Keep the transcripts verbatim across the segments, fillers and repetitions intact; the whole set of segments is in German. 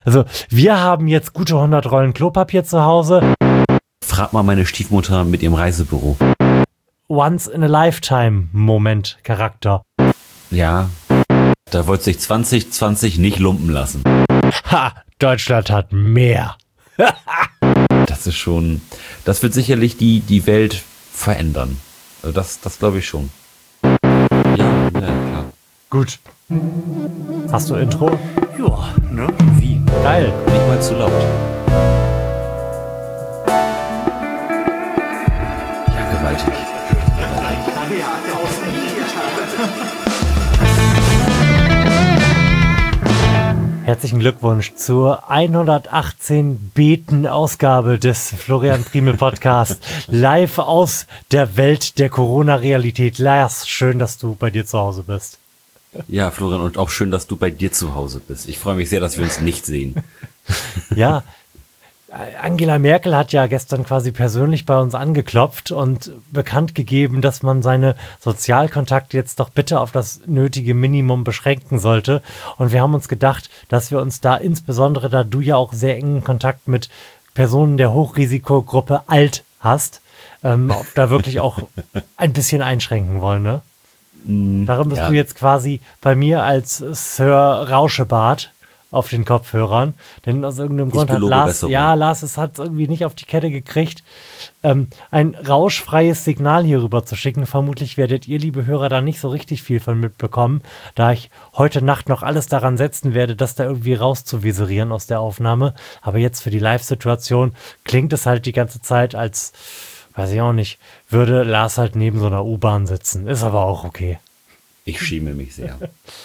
Also wir haben jetzt gute hundert Rollen Klopapier zu Hause. Frag mal meine Stiefmutter mit ihrem Reisebüro. Once-in-a-Lifetime-Moment Charakter. Ja, da wollte sich zwanzig zwanzig nicht lumpen lassen. Ha, Deutschland hat mehr. Das ist schon, das wird sicherlich die, die Welt verändern. Also das, das glaube ich schon. Ja, ja, klar. Gut. Hast du Intro? Ja, ne? Wie? Geil. Nicht mal zu laut. Ja, gewaltig. Herzlichen Glückwunsch zur hundertachtzehn Beten Ausgabe des Florian Priemel Podcast. Live aus der Welt der Corona-Realität. Lars, schön, dass du bei dir zu Hause bist. Ja, Florian, und auch schön, dass du bei dir zu Hause bist. Ich freue mich sehr, dass wir uns nicht sehen. Ja, Angela Merkel hat ja gestern quasi persönlich bei uns angeklopft und bekannt gegeben, dass man seine Sozialkontakte jetzt doch bitte auf das nötige Minimum beschränken sollte. Und wir haben uns gedacht, dass wir uns da insbesondere, da du ja auch sehr engen Kontakt mit Personen der Hochrisikogruppe alt hast, ähm, da wirklich auch ein bisschen einschränken wollen, ne? Darum bist ja. du jetzt quasi bei mir als Sir Rauschebart auf den Kopfhörern, denn aus irgendeinem Grund hat Lars, Besserung. ja, Lars es hat irgendwie nicht auf die Kette gekriegt, ähm, ein rauschfreies Signal hier rüber zu schicken. Vermutlich werdet ihr, liebe Hörer, da nicht so richtig viel von mitbekommen, da ich heute Nacht noch alles daran setzen werde, das da irgendwie rauszuvisieren aus der Aufnahme. Aber jetzt für die Live-Situation klingt es halt die ganze Zeit, als, weiß ich auch nicht, würde Lars halt neben so einer U-Bahn sitzen. Ist aber auch okay. Ich schäme mich sehr.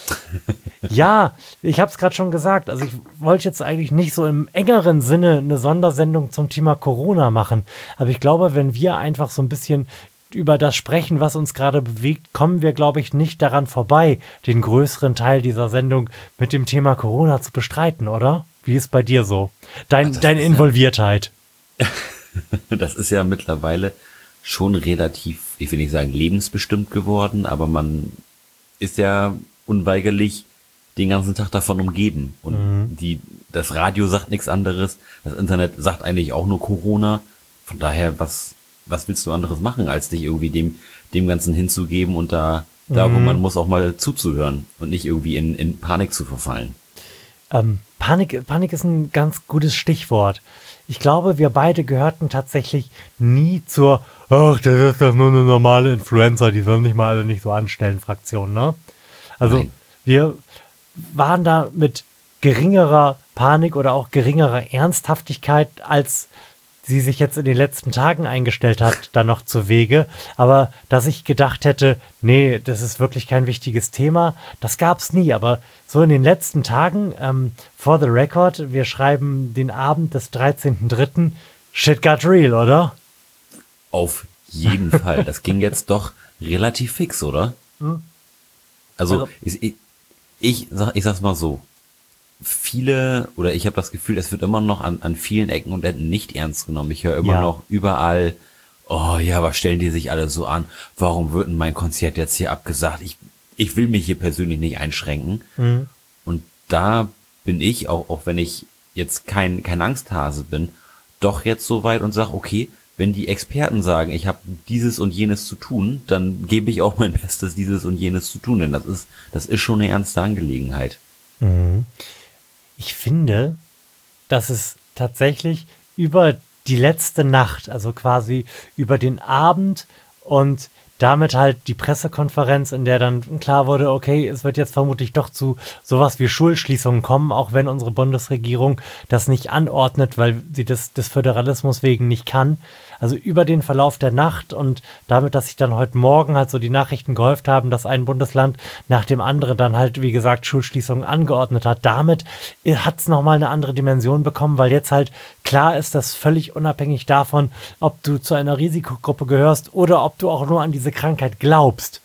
Ja, ich habe es gerade schon gesagt. Also ich wollte jetzt eigentlich nicht so im engeren Sinne eine Sondersendung zum Thema Corona machen. Aber ich glaube, wenn wir einfach so ein bisschen über das sprechen, was uns gerade bewegt, kommen wir, glaube ich, nicht daran vorbei, den größeren Teil dieser Sendung mit dem Thema Corona zu bestreiten, oder? Wie ist bei dir so? Dein, Ach, deine Involviertheit. Ja, das ist ja mittlerweile schon relativ, ich will nicht sagen lebensbestimmt geworden, aber man ist ja unweigerlich den ganzen Tag davon umgeben. Und mhm. die, das Radio sagt nichts anderes, das Internet sagt eigentlich auch nur Corona. Von daher, was, was willst du anderes machen, als dich irgendwie dem, dem Ganzen hinzugeben und da, mhm. da wo man muss, auch mal zuzuhören und nicht irgendwie in, in Panik zu verfallen. Ähm, Panik, Panik ist ein ganz gutes Stichwort. Ich glaube, wir beide gehörten tatsächlich nie zur ach, das ist doch nur eine normale Influencer, die sollen nicht mal alle nicht so anstellen, Fraktion, ne? Also Nein. wir waren da mit geringerer Panik oder auch geringerer Ernsthaftigkeit, als sie sich jetzt in den letzten Tagen eingestellt hat, dann noch zu Wege. Aber dass ich gedacht hätte, nee, das ist wirklich kein wichtiges Thema, das gab's nie. Aber so in den letzten Tagen, ähm, for the record, wir schreiben den Abend des dreizehnten dritten Shit got real, oder? Auf jeden Fall. Das ging jetzt doch relativ fix, oder? Hm. Also, also ich, ich, ich, sag, ich sag's mal so. Viele, oder ich habe das Gefühl, es wird immer noch an, an vielen Ecken und Enden nicht ernst genommen. Ich höre immer ja. noch überall, oh ja, was stellen die sich alle so an? Warum wird denn mein Konzert jetzt hier abgesagt? Ich, ich will mich hier persönlich nicht einschränken. Mhm. Und da bin ich, auch, auch wenn ich jetzt kein, kein Angsthase bin, doch jetzt so weit und sage, okay, wenn die Experten sagen, ich habe dieses und jenes zu tun, dann gebe ich auch mein Bestes, dieses und jenes zu tun, denn das ist, das ist schon eine ernste Angelegenheit. Mhm. Ich finde, dass es tatsächlich über die letzte Nacht, also quasi über den Abend und damit halt die Pressekonferenz, in der dann klar wurde, okay, es wird jetzt vermutlich doch zu sowas wie Schulschließungen kommen, auch wenn unsere Bundesregierung das nicht anordnet, weil sie das des Föderalismus wegen nicht kann. Also über den Verlauf der Nacht und damit, dass sich dann heute Morgen halt so die Nachrichten gehäuft haben, dass ein Bundesland nach dem anderen dann halt, wie gesagt, Schulschließungen angeordnet hat. Damit hat es nochmal eine andere Dimension bekommen, weil jetzt halt klar ist, dass völlig unabhängig davon, ob du zu einer Risikogruppe gehörst oder ob du auch nur an diese Krankheit glaubst.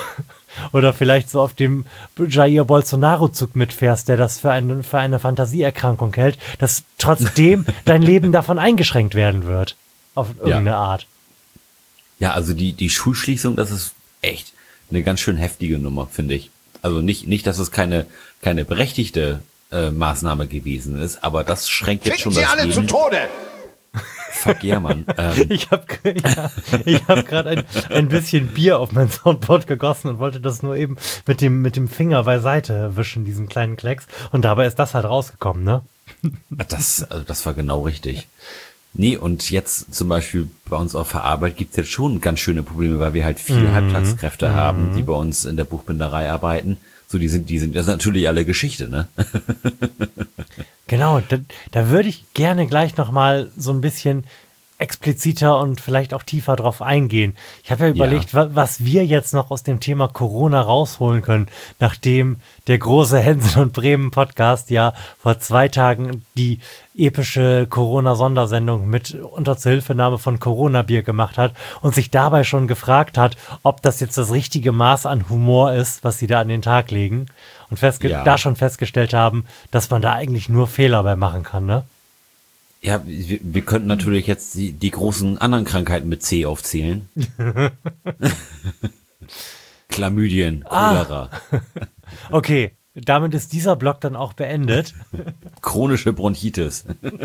Oder vielleicht so auf dem Jair Bolsonaro-Zug mitfährst, der das für eine, für eine Fantasieerkrankung hält, dass trotzdem dein Leben davon eingeschränkt werden wird. Auf irgendeine ja. Art. Ja, also die, die Schulschließung, das ist echt eine ganz schön heftige Nummer, finde ich. Also nicht, nicht, dass es keine, keine berechtigte äh, Maßnahme gewesen ist, aber das schränkt jetzt schon Sie das alle Leben. zu Tode! Fuck yeah, Mann. Ähm, Ich habe ja, ich hab gerade ein, ein bisschen Bier auf mein Soundboard gegossen und wollte das nur eben mit dem, mit dem Finger beiseite wischen, diesen kleinen Klecks. Und dabei ist das halt rausgekommen, ne? das, also das war genau richtig. Nee, und jetzt zum Beispiel bei uns auf der Arbeit gibt's jetzt schon ganz schöne Probleme, weil wir halt viele Mhm. Halbtagskräfte haben, die bei uns in der Buchbinderei arbeiten. So, die sind, die sind, das ist natürlich alle Geschichte, ne? Genau, da, da würde ich gerne gleich nochmal so ein bisschen expliziter und vielleicht auch tiefer drauf eingehen. Ich habe ja überlegt, wa- was wir jetzt noch aus dem Thema Corona rausholen können, nachdem der große Hänsel und Bremen Podcast ja vor zwei Tagen die epische Corona-Sondersendung mit unter Zuhilfenahme von Corona-Bier gemacht hat und sich dabei schon gefragt hat, ob das jetzt das richtige Maß an Humor ist, was sie da an den Tag legen und festge- Ja. da schon festgestellt haben, dass man da eigentlich nur Fehler bei machen kann, ne? Ja, wir, wir könnten natürlich jetzt die, die großen anderen Krankheiten mit C aufzählen. Chlamydien, Cholera, Okay, damit ist dieser Block dann auch beendet. chronische Bronchitis.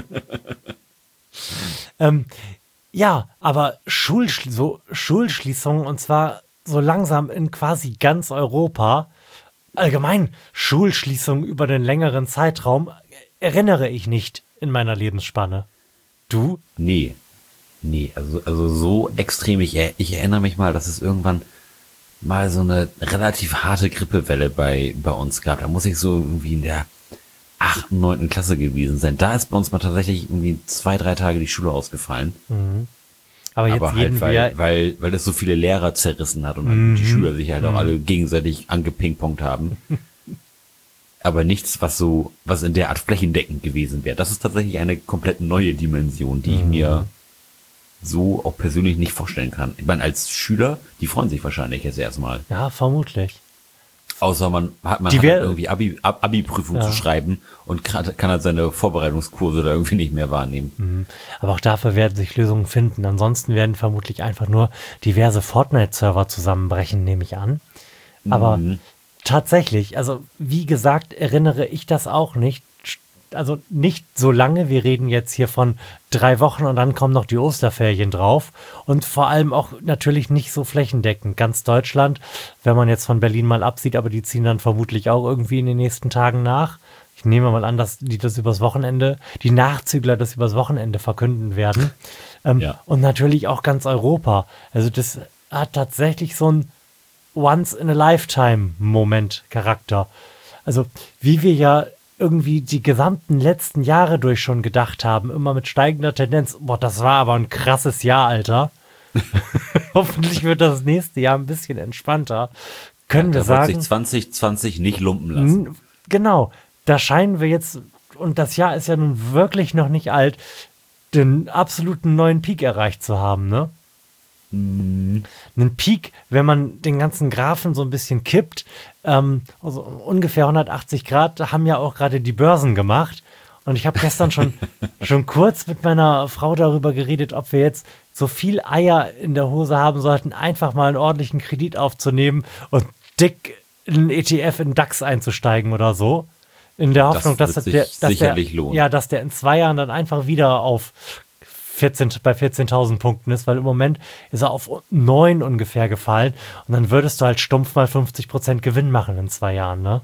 ähm, ja, aber Schulschli- so Schulschließungen und zwar so langsam in quasi ganz Europa. Allgemein Schulschließungen über den längeren Zeitraum erinnere ich nicht in meiner Lebensspanne. Du? Nee, nee, also, also so extrem. Ich, er- ich erinnere mich mal, dass es irgendwann mal so eine relativ harte Grippewelle bei, bei uns gab. Da muss ich so irgendwie in der achten, neunten Klasse gewesen sein. Da ist bei uns mal tatsächlich irgendwie zwei, drei Tage die Schule ausgefallen. Aber jetzt Aber jeden halt, weil, wir, weil, weil das so viele Lehrer zerrissen hat und halt die Schüler sich halt auch alle gegenseitig angepingpongt haben. Aber nichts, was so, was in der Art flächendeckend gewesen wäre. Das ist tatsächlich eine komplett neue Dimension, die ich mir so auch persönlich nicht vorstellen kann. Ich meine, als Schüler, die freuen sich wahrscheinlich jetzt erstmal. ja, vermutlich. Außer man hat, man Die hat wär- halt irgendwie Abi, Ab- Abi-Prüfung Ja. zu schreiben und kann, kann halt seine Vorbereitungskurse da irgendwie nicht mehr wahrnehmen. Aber auch dafür werden sich Lösungen finden. Ansonsten werden vermutlich einfach nur diverse Fortnite-Server zusammenbrechen, nehme ich an. Aber Mhm. tatsächlich, also wie gesagt, erinnere ich das auch nicht. Also nicht so lange. Wir reden jetzt hier von drei Wochen und dann kommen noch die Osterferien drauf. Und vor allem auch natürlich nicht so flächendeckend. Ganz Deutschland, wenn man jetzt von Berlin mal absieht, aber die ziehen dann vermutlich auch irgendwie in den nächsten Tagen nach. Ich nehme mal an, dass die das übers Wochenende, die Nachzügler das übers Wochenende verkünden werden. Ähm, Ja. Und natürlich auch ganz Europa. Also das hat tatsächlich so ein Once-in-a-Lifetime-Moment-Charakter. Also wie wir ja irgendwie die gesamten letzten Jahre durch schon gedacht haben, immer mit steigender Tendenz. Boah, das war aber ein krasses Jahr, Alter. Hoffentlich wird das nächste Jahr ein bisschen entspannter. Können wir Da wird sagen, sich zwanzig zwanzig nicht lumpen lassen. n- genau, da scheinen wir jetzt, und das Jahr ist ja nun wirklich noch nicht alt, den absoluten neuen Peak erreicht zu haben, ne? Einen Peak, wenn man den ganzen Graphen so ein bisschen kippt, ähm, also ungefähr hundertachtzig Grad, haben ja auch gerade die Börsen gemacht. Und ich habe gestern schon, schon kurz mit meiner Frau darüber geredet, ob wir jetzt so viel Eier in der Hose haben sollten, einfach mal einen ordentlichen Kredit aufzunehmen und dick in einen E T F in DAX einzusteigen oder so. In der Hoffnung, Das dass, wird der, sich dass, sicherlich der, lohnen. ja, dass der in zwei Jahren dann einfach wieder auf vierzehn, bei vierzehntausend Punkten ist, weil im Moment ist er auf neun ungefähr gefallen und dann würdest du halt stumpf mal fünfzig Prozent Gewinn machen in zwei Jahren, ne?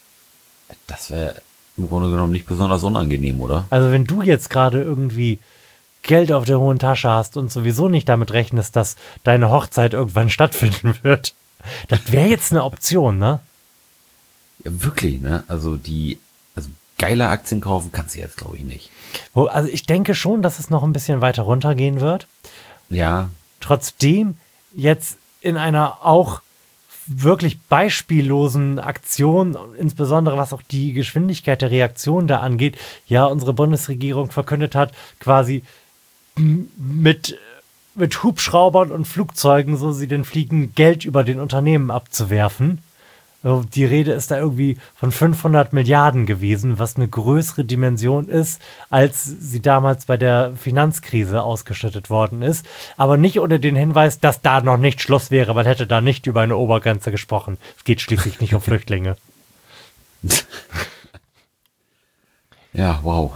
Das wäre im Grunde genommen nicht besonders unangenehm, oder? Also wenn du jetzt gerade irgendwie Geld auf der hohen Tasche hast und sowieso nicht damit rechnest, dass deine Hochzeit irgendwann stattfinden wird, das wäre jetzt eine Option, ne? Ja, wirklich, ne? Also die, also geile Aktien kaufen kannst du jetzt, glaube ich, nicht. Wo, also ich denke schon, dass es noch ein bisschen weiter runtergehen wird. Ja, Trotzdem jetzt in einer auch wirklich beispiellosen Aktion, insbesondere was auch die Geschwindigkeit der Reaktion da angeht, ja, unsere Bundesregierung verkündet hat, quasi m- mit, mit Hubschraubern und Flugzeugen, so sie denn fliegen, Geld über den Unternehmen abzuwerfen. Also die Rede ist da irgendwie von fünfhundert Milliarden gewesen, was eine größere Dimension ist, als sie damals bei der Finanzkrise ausgeschüttet worden ist. Aber nicht unter den Hinweis, dass da noch nicht Schluss wäre, weil hätte da nicht über eine Obergrenze gesprochen. Es geht schließlich nicht um Flüchtlinge. Ja, wow.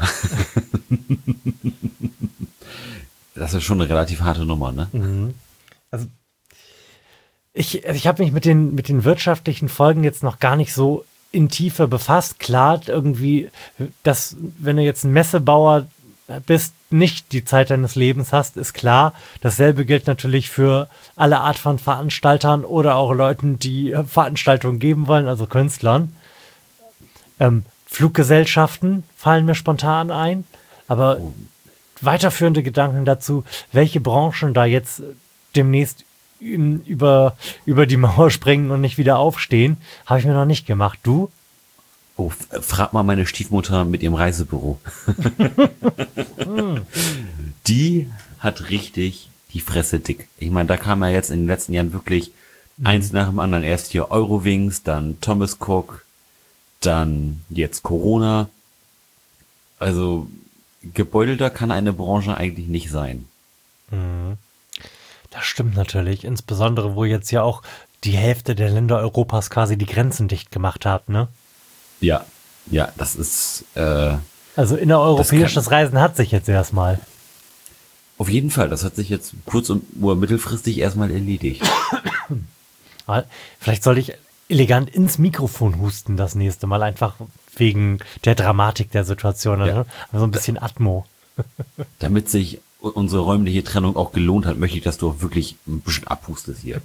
Das ist schon eine relativ harte Nummer, ne? Mhm. Also ich, ich habe mich mit den, mit den wirtschaftlichen Folgen jetzt noch gar nicht so in Tiefe befasst. Klar, irgendwie, dass wenn du jetzt ein Messebauer bist, nicht die Zeit deines Lebens hast, ist klar. Dasselbe gilt natürlich für alle Art von Veranstaltern oder auch Leuten, die Veranstaltungen geben wollen, also Künstlern. Ähm, Fluggesellschaften fallen mir spontan ein, aber Oh, weiterführende Gedanken dazu, welche Branchen da jetzt demnächst in, über, über die Mauer springen und nicht wieder aufstehen, habe ich mir noch nicht gemacht. Du? oh, f- frag mal meine Stiefmutter mit ihrem Reisebüro. Die hat richtig die Fresse dick. Ich meine, da kam ja jetzt in den letzten Jahren wirklich eins nach dem anderen. Erst hier Eurowings, dann Thomas Cook, dann jetzt Corona. Also gebeutelter kann eine Branche eigentlich nicht sein. Das stimmt natürlich, insbesondere wo jetzt ja auch die Hälfte der Länder Europas quasi die Grenzen dicht gemacht hat, ne? Ja, ja, das ist äh, Also das innereuropäisches kann Reisen hat sich jetzt erstmal. auf jeden Fall. Das hat sich jetzt kurz- und oder mittelfristig erstmal erledigt. Aber vielleicht sollte ich elegant ins Mikrofon husten das nächste Mal, einfach wegen der Dramatik der Situation. Ja. Ne? Also ein bisschen Atmo. Damit sich u- unsere räumliche Trennung auch gelohnt hat, möchte ich, dass du auch wirklich ein bisschen abhustest hier.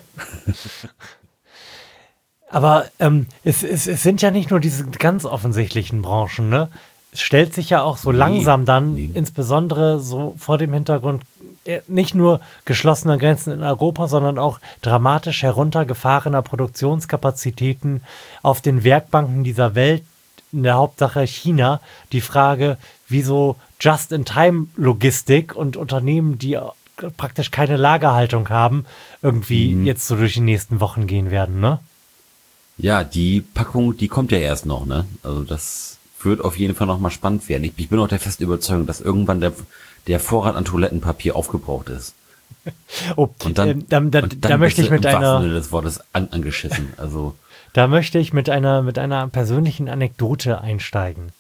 Aber ähm, es, es, es sind ja nicht nur diese ganz offensichtlichen Branchen, ne? Es stellt sich ja auch so Nee, langsam dann, nee. insbesondere so vor dem Hintergrund, äh, nicht nur geschlossener Grenzen in Europa, sondern auch dramatisch heruntergefahrener Produktionskapazitäten auf den Werkbanken dieser Welt, in der Hauptsache China, die Frage, wieso Just-in-Time-Logistik und Unternehmen, die äh, praktisch keine Lagerhaltung haben, irgendwie jetzt so durch die nächsten Wochen gehen werden, ne? Ja, die Packung, die kommt ja erst noch, ne? Also das wird auf jeden Fall noch mal spannend werden. Ich, ich bin auch der festen Überzeugung, dass irgendwann der, der Vorrat an Toilettenpapier aufgebraucht ist. Oh, Und dann, ähm, da, da, und da dann möchte bist ich du mit im wahrsten einer, Sinne des Wortes an, angeschissen. Also, da möchte ich mit einer, mit einer persönlichen Anekdote einsteigen.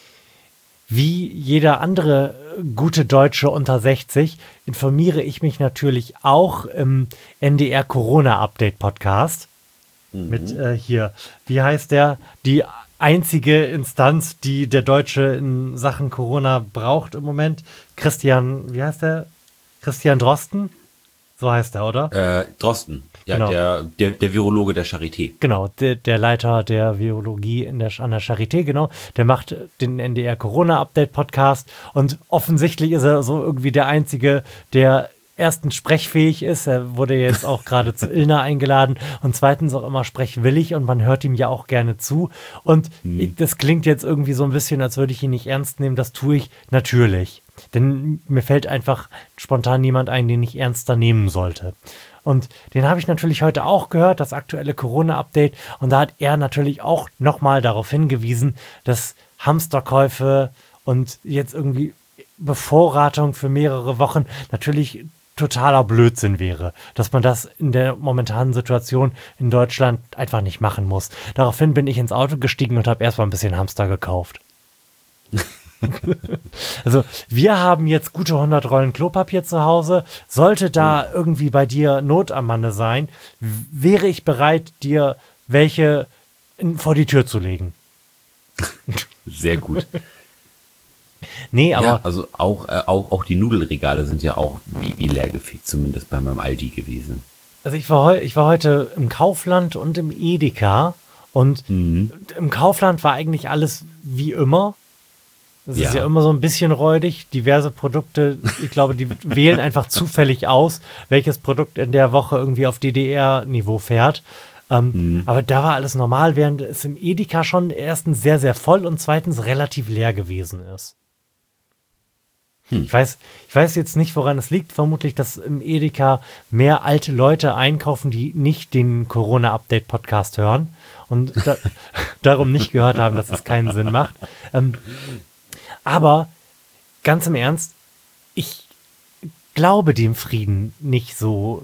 Wie jeder andere äh, gute Deutsche unter sechzig informiere ich mich natürlich auch im N D R Corona Update Podcast. Mit äh, hier, wie heißt der? Die einzige Instanz, die der Deutsche in Sachen Corona braucht im Moment. Christian, wie heißt der? Christian Drosten? So heißt er, oder? äh, Drosten, ja, Genau. der, der, der Virologe der Charité. Genau, der, der Leiter der Virologie in der, an der Charité, genau, der macht den N D R Corona-Update-Podcast und offensichtlich ist er so irgendwie der Einzige, der erstens sprechfähig ist, er wurde jetzt auch gerade zu Ilna eingeladen und zweitens auch immer sprechwillig und man hört ihm ja auch gerne zu und ich, das klingt jetzt irgendwie so ein bisschen, als würde ich ihn nicht ernst nehmen, das tue ich natürlich, denn mir fällt einfach spontan niemand ein, den ich ernster nehmen sollte. Und den habe ich natürlich heute auch gehört, das aktuelle Corona-Update. Und da hat er natürlich auch nochmal darauf hingewiesen, dass Hamsterkäufe und jetzt irgendwie Bevorratung für mehrere Wochen natürlich totaler Blödsinn wäre. Dass man das in der momentanen Situation in Deutschland einfach nicht machen muss. Daraufhin bin ich ins Auto gestiegen und habe erstmal ein bisschen Hamster gekauft. Also wir haben jetzt gute hundert Rollen Klopapier zu Hause. Sollte da irgendwie bei dir Not am Manne sein, w- wäre ich bereit, dir welche in, vor die Tür zu legen. Sehr gut. Nee, aber Ja, also auch, äh, auch, auch die Nudelregale sind ja auch wie, wie leergefegt, zumindest bei meinem Aldi gewesen. also ich war, heu, ich war heute im Kaufland und im Edeka und im Kaufland war eigentlich alles wie immer. Es ist Ja. ja immer so ein bisschen räudig. Diverse Produkte, ich glaube, die wählen einfach zufällig aus, welches Produkt in der Woche irgendwie auf D D R-Niveau fährt. Ähm, Aber da war alles normal, während es im Edeka schon erstens sehr, sehr voll und zweitens relativ leer gewesen ist. Ich weiß, ich weiß jetzt nicht, woran es liegt. Vermutlich, dass im Edeka mehr alte Leute einkaufen, die nicht den Corona-Update-Podcast hören und da, darum nicht gehört haben, dass es keinen Sinn macht. Ähm, aber ganz im Ernst, ich glaube dem Frieden nicht so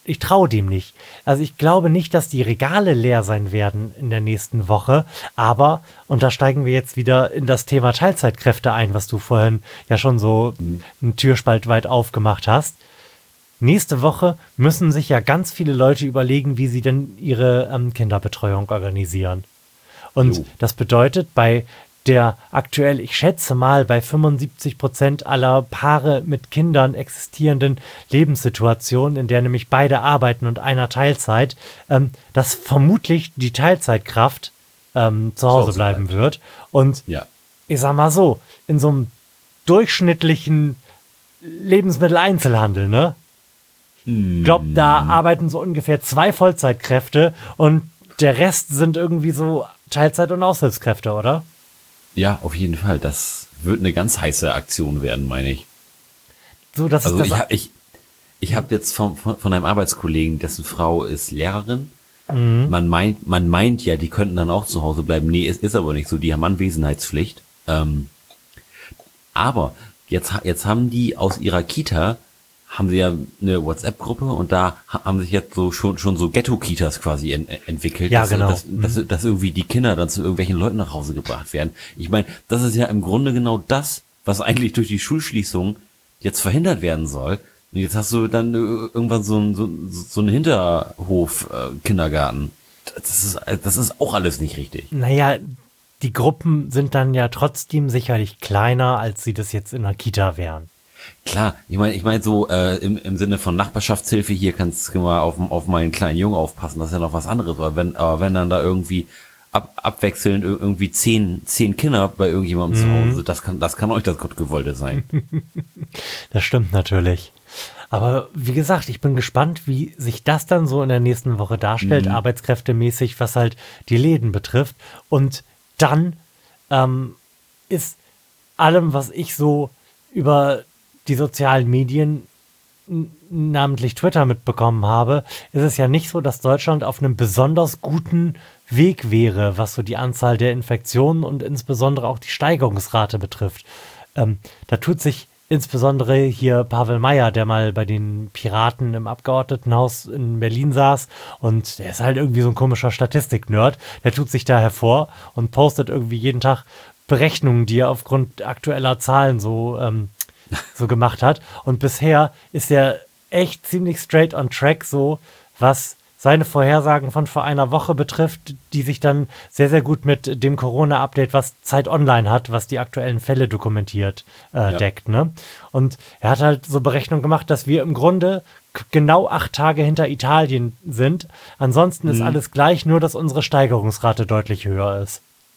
ich traue dem nicht. Also ich glaube nicht, dass die Regale leer sein werden in der nächsten Woche, aber, und da steigen wir jetzt wieder in das Thema Teilzeitkräfte ein, was du vorhin ja schon so Mhm. einen Türspalt weit aufgemacht hast. Nächste Woche müssen sich ja ganz viele Leute überlegen, wie sie denn ihre ähm, Kinderbetreuung organisieren. Und Jo. das bedeutet, bei der aktuell, ich schätze mal, bei fünfundsiebzig Prozent aller Paare mit Kindern existierenden Lebenssituation, in der nämlich beide arbeiten und einer Teilzeit, ähm, dass vermutlich die Teilzeitkraft ähm, zu Hause Hause bleiben bleibt. wird. Und Ja. ich sag mal so, in so einem durchschnittlichen Lebensmitteleinzelhandel, ne? Ich glaube, da arbeiten so ungefähr zwei Vollzeitkräfte und der Rest sind irgendwie so Teilzeit- und Aushilfskräfte, oder? Ja, auf jeden Fall. Das wird eine ganz heiße Aktion werden, meine ich. So, das Also ist ich das. habe ich, ich hab jetzt von, von, von einem Arbeitskollegen, dessen Frau ist Lehrerin. Mhm. Man meint, man meint ja, die könnten dann auch zu Hause bleiben. Nee, es ist aber nicht so. Die haben Anwesenheitspflicht. Ähm, aber jetzt, ha- jetzt haben die aus ihrer Kita, haben sie ja eine WhatsApp-Gruppe und da ha- haben sich jetzt so schon, schon so Ghetto-Kitas quasi en, entwickelt. Ja, dass, genau. Dass, dass, dass irgendwie die Kinder dann zu irgendwelchen Leuten nach Hause gebracht werden. Ich meine, das ist ja im Grunde genau das, was eigentlich durch die Schulschließung jetzt verhindert werden soll. Und jetzt hast du dann äh, irgendwann so ein so, so ein Hinterhof-Kindergarten. Das ist, das ist auch alles nicht richtig. Naja, die Gruppen sind dann ja trotzdem sicherlich kleiner, als sie das jetzt in der Kita wären. Klar, ich meine, ich meine so äh, im, im Sinne von Nachbarschaftshilfe, hier kannst du mal auf, auf meinen kleinen Jungen aufpassen, das ist ja noch was anderes. Aber wenn, aber wenn dann da irgendwie ab, abwechselnd ir- irgendwie zehn, zehn Kinder bei irgendjemandem zu Hause, das kann, das kann euch das Gottgewollte sein. Das stimmt natürlich. Aber wie gesagt, ich bin gespannt, wie sich das dann so in der nächsten Woche darstellt, arbeitskräftemäßig, was halt die Läden betrifft. Und dann ähm, ist allem, was ich so über die sozialen Medien, n- namentlich Twitter, mitbekommen habe, ist es ja nicht so, dass Deutschland auf einem besonders guten Weg wäre, was so die Anzahl der Infektionen und insbesondere auch die Steigerungsrate betrifft. Ähm, da tut sich insbesondere hier Pavel Meyer, der mal bei den Piraten im Abgeordnetenhaus in Berlin saß, und der ist halt irgendwie so ein komischer Statistik-Nerd, der tut sich da hervor und postet irgendwie jeden Tag Berechnungen, die er aufgrund aktueller Zahlen so, ähm, so gemacht hat. Und bisher ist er echt ziemlich straight on track, so was seine Vorhersagen von vor einer Woche betrifft, die sich dann sehr, sehr gut mit dem Corona-Update, was Zeit Online hat, was die aktuellen Fälle dokumentiert, äh, Ja. deckt. Ne? Und er hat halt so Berechnungen gemacht, dass wir im Grunde k- genau acht Tage hinter Italien sind. Ansonsten ist alles gleich, nur dass unsere Steigerungsrate deutlich höher ist.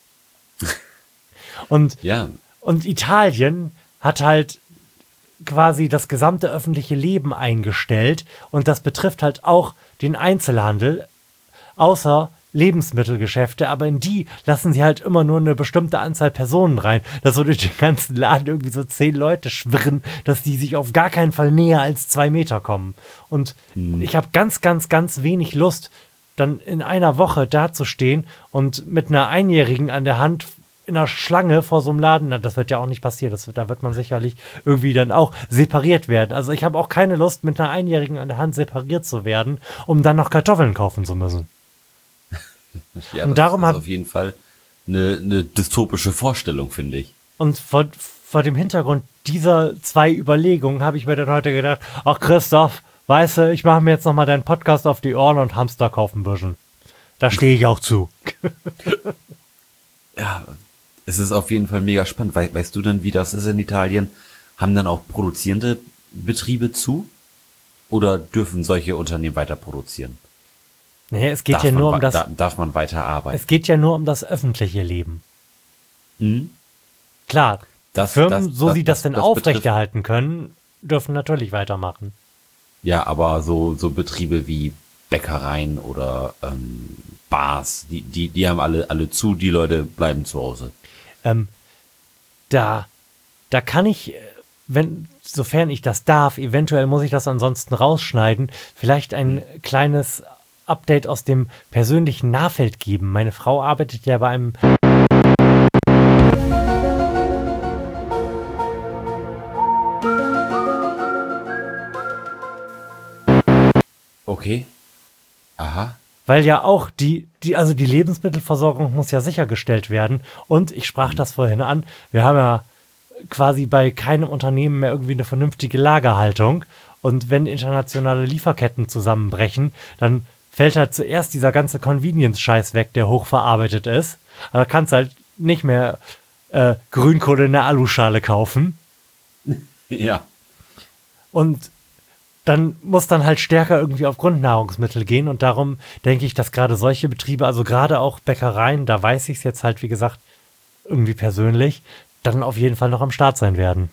Und Ja, und Italien hat halt quasi das gesamte öffentliche Leben eingestellt und das betrifft halt auch den Einzelhandel, außer Lebensmittelgeschäfte, aber in die lassen sie halt immer nur eine bestimmte Anzahl Personen rein, dass so durch den ganzen Laden irgendwie so zehn Leute schwirren, dass die sich auf gar keinen Fall näher als zwei Meter kommen. Und ich habe ganz, ganz, ganz wenig Lust, dann in einer Woche dazustehen und mit einer Einjährigen an der Hand in einer Schlange vor so einem Laden, na, das wird ja auch nicht passieren, das wird, da wird man sicherlich irgendwie dann auch separiert werden. Also ich habe auch keine Lust, mit einer Einjährigen an der Hand separiert zu werden, um dann noch Kartoffeln kaufen zu müssen. ja Und das darum ist hab- auf jeden Fall eine, eine dystopische Vorstellung, finde ich. Und vor, vor dem Hintergrund dieser zwei Überlegungen habe ich mir dann heute gedacht, ach Christoph, weißt du, ich mache mir jetzt nochmal deinen Podcast auf die Ohren und Hamster kaufen büschen. Da stehe ich auch zu. Ja, es ist auf jeden Fall mega spannend. Wei- weißt du denn, wie das ist in Italien? Haben dann auch produzierende Betriebe zu? Oder dürfen solche Unternehmen weiter produzieren? Nee, es geht Darf ja man nur wa- um das, da, darf man weiter arbeiten? es geht ja nur um das öffentliche Leben. Mhm. Klar, Das- Firmen, das- so das- sie das, das- denn das aufrechterhalten können, dürfen natürlich weitermachen. Ja, aber so, so Betriebe wie Bäckereien oder ähm, Bars, die, die, die haben alle, alle zu, die Leute bleiben zu Hause. Ähm, da, da kann ich, äh, wenn, sofern ich das darf, eventuell muss ich das ansonsten rausschneiden, vielleicht ein kleines Update aus dem persönlichen Nahfeld geben. Meine Frau arbeitet ja bei einem Okay. Aha. Weil ja auch die, die, also die Lebensmittelversorgung muss ja sichergestellt werden. Und ich sprach das vorhin an, wir haben ja quasi bei keinem Unternehmen mehr irgendwie eine vernünftige Lagerhaltung. Und wenn internationale Lieferketten zusammenbrechen, dann fällt halt zuerst dieser ganze Convenience-Scheiß weg, der hochverarbeitet ist. Aber da kannst halt nicht mehr äh, Grünkohle in der Aluschale kaufen. Ja. Und dann muss dann halt stärker irgendwie auf Grundnahrungsmittel gehen. Und darum denke ich, dass gerade solche Betriebe, also gerade auch Bäckereien, da weiß ich es jetzt halt, wie gesagt, irgendwie persönlich, dann auf jeden Fall noch am Start sein werden.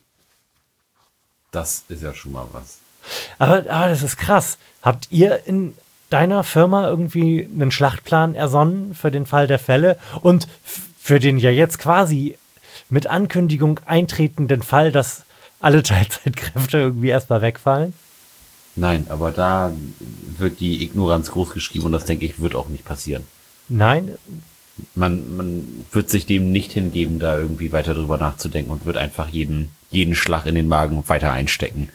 Das ist ja schon mal was. Aber, aber das ist krass. Habt ihr in deiner Firma irgendwie einen Schlachtplan ersonnen für den Fall der Fälle und f- für den ja jetzt quasi mit Ankündigung eintretenden Fall, dass alle Teilzeitkräfte irgendwie erstmal wegfallen? Nein, aber da wird die Ignoranz groß geschrieben und das, denke ich, wird auch nicht passieren. Nein? Man, man wird sich dem nicht hingeben, da irgendwie weiter drüber nachzudenken und wird einfach jeden, jeden Schlag in den Magen weiter einstecken.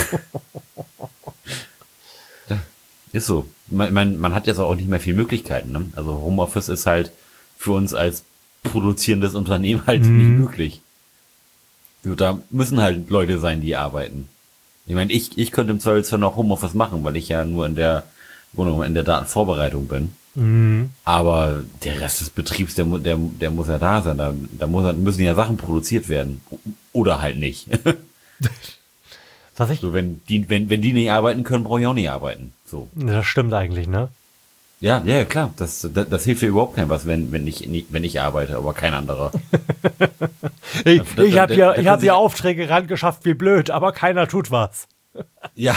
Ja, ist so. Man, man, man hat jetzt auch nicht mehr viel Möglichkeiten. Ne? Also Homeoffice ist halt für uns als produzierendes Unternehmen halt Mhm. nicht möglich. So, da müssen halt Leute sein, die arbeiten. Ich meine, ich, ich könnte im Zweifelsfall noch Homeoffice machen, weil ich ja nur in der Wohnung, in der Datenvorbereitung bin. Mhm. Aber der Rest des Betriebs, der, mu- der, der muss ja da sein. Da, da muss, müssen ja Sachen produziert werden. Oder halt nicht. Was ich, So, wenn die, wenn, wenn die nicht arbeiten können, brauche ich auch nicht arbeiten. So. das stimmt eigentlich, ne? Ja, ja, klar. Das, das, das hilft ja überhaupt keinem was, wenn, wenn ich, nicht- wenn ich arbeite, aber kein anderer. Ich, Da- ich da- habe da- ja, da ich können hab Sie- ja Aufträge rangeschafft wie blöd, aber keiner tut was. Ja.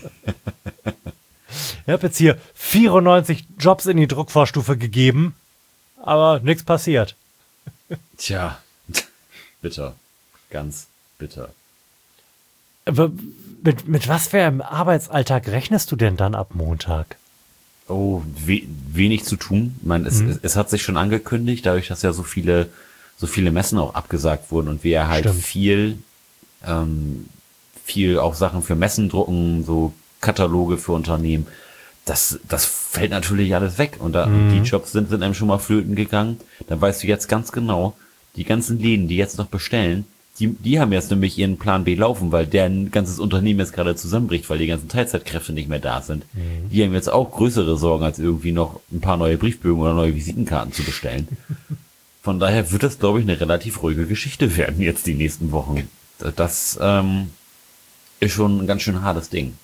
Ich habe jetzt hier vierundneunzig Jobs in die Druckvorstufe gegeben, aber nichts passiert. Tja. Bitter. Ganz bitter. Aber mit, mit was für einem Arbeitsalltag rechnest du denn dann ab Montag? Oh, we wenig zu tun. Ich meine, es, Mhm. es, es hat sich schon angekündigt, dadurch, dass ja so viele, so viele Messen auch abgesagt wurden und wir ja halt Stimmt. viel, ähm, viel auch Sachen für Messen drucken, so Kataloge für Unternehmen. Das, das fällt natürlich alles weg. Und, da, und die Jobs sind, sind einem schon mal flöten gegangen. Dann weißt du jetzt ganz genau, die ganzen Läden, die jetzt noch bestellen, die, die haben jetzt nämlich ihren Plan B laufen, weil deren ganzes Unternehmen jetzt gerade zusammenbricht, weil die ganzen Teilzeitkräfte nicht mehr da sind. Die haben jetzt auch größere Sorgen, als irgendwie noch ein paar neue Briefbögen oder neue Visitenkarten zu bestellen. Von daher wird das, glaube ich, eine relativ ruhige Geschichte werden jetzt die nächsten Wochen. Das ähm, ist schon ein ganz schön hartes Ding.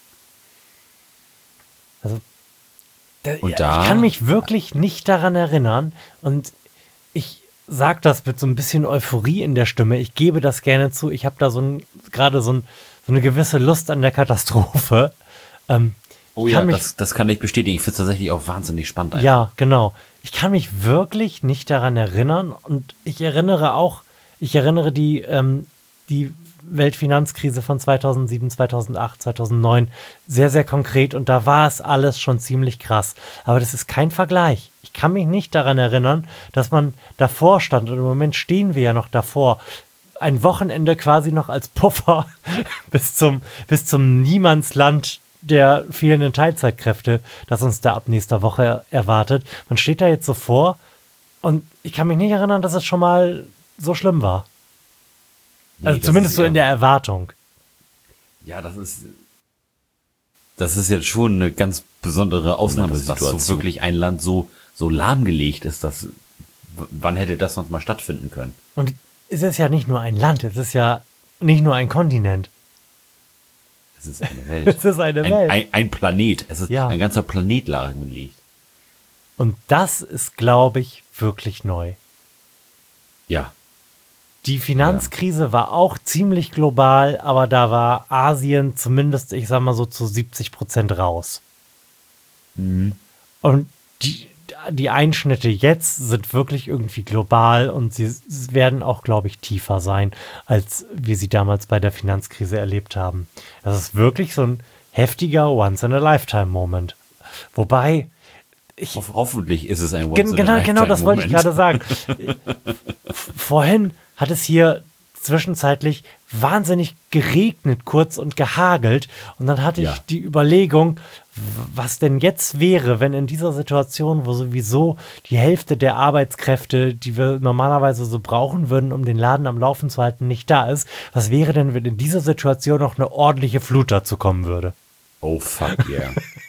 Also, da, Und ja, da- ich kann mich wirklich nicht daran erinnern und ich sag das mit so ein bisschen Euphorie in der Stimme. Ich gebe das gerne zu. Ich habe da so ein, gerade so, ein, so eine gewisse Lust an der Katastrophe. Ähm, Oh ich ja, kann mich, das, das kann ich bestätigen. Ich finde es tatsächlich auch wahnsinnig spannend. einfach. ja, genau. Ich kann mich wirklich nicht daran erinnern und ich erinnere auch, ich erinnere die, ähm, die Weltfinanzkrise von zweitausendsieben, zweitausendacht, zweitausendneun sehr, sehr konkret und da war es alles schon ziemlich krass. Aber das ist kein Vergleich. Ich kann mich nicht daran erinnern, dass man davor stand und im Moment stehen wir ja noch davor. Ein Wochenende quasi noch als Puffer bis zum, bis zum Niemandsland der fehlenden Teilzeitkräfte, das uns da ab nächster Woche erwartet. Man steht da jetzt so vor und ich kann mich nicht erinnern, dass es schon mal so schlimm war. Nee, Also das zumindest ist so ja- in der Erwartung. Ja, das ist, das ist jetzt schon eine ganz besondere Ausnahmesituation. Dass so wirklich ein Land so, so lahmgelegt ist, dass, w- wann hätte das sonst mal stattfinden können? Und es ist ja nicht nur ein Land, es ist ja nicht nur ein Kontinent. Es ist eine Welt. Es ist eine ein, Welt. Ein, ein Planet. Es ist Ja. ein ganzer Planet lahmgelegt. Und das ist, glaube ich, wirklich neu. Ja. Die Finanzkrise war auch ziemlich global, aber da war Asien zumindest, ich sag mal so, zu siebzig Prozent raus. Und die, die Einschnitte jetzt sind wirklich irgendwie global und sie s- werden auch, glaube ich, tiefer sein, als wir sie damals bei der Finanzkrise erlebt haben. Das ist wirklich so ein heftiger Once-in-a-Lifetime-Moment. Wobei, ich, Ho hoffentlich ist es ein Gen genau, genau, das wollte ich gerade sagen. Vorhin hat es hier zwischenzeitlich wahnsinnig geregnet kurz und gehagelt. Und dann hatte Ja. ich die Überlegung, w- was denn jetzt wäre, wenn in dieser Situation, wo sowieso die Hälfte der Arbeitskräfte, die wir normalerweise so brauchen würden, um den Laden am Laufen zu halten, nicht da ist. Was wäre denn, wenn in dieser Situation noch eine ordentliche Flut dazu kommen würde? Oh, fuck yeah.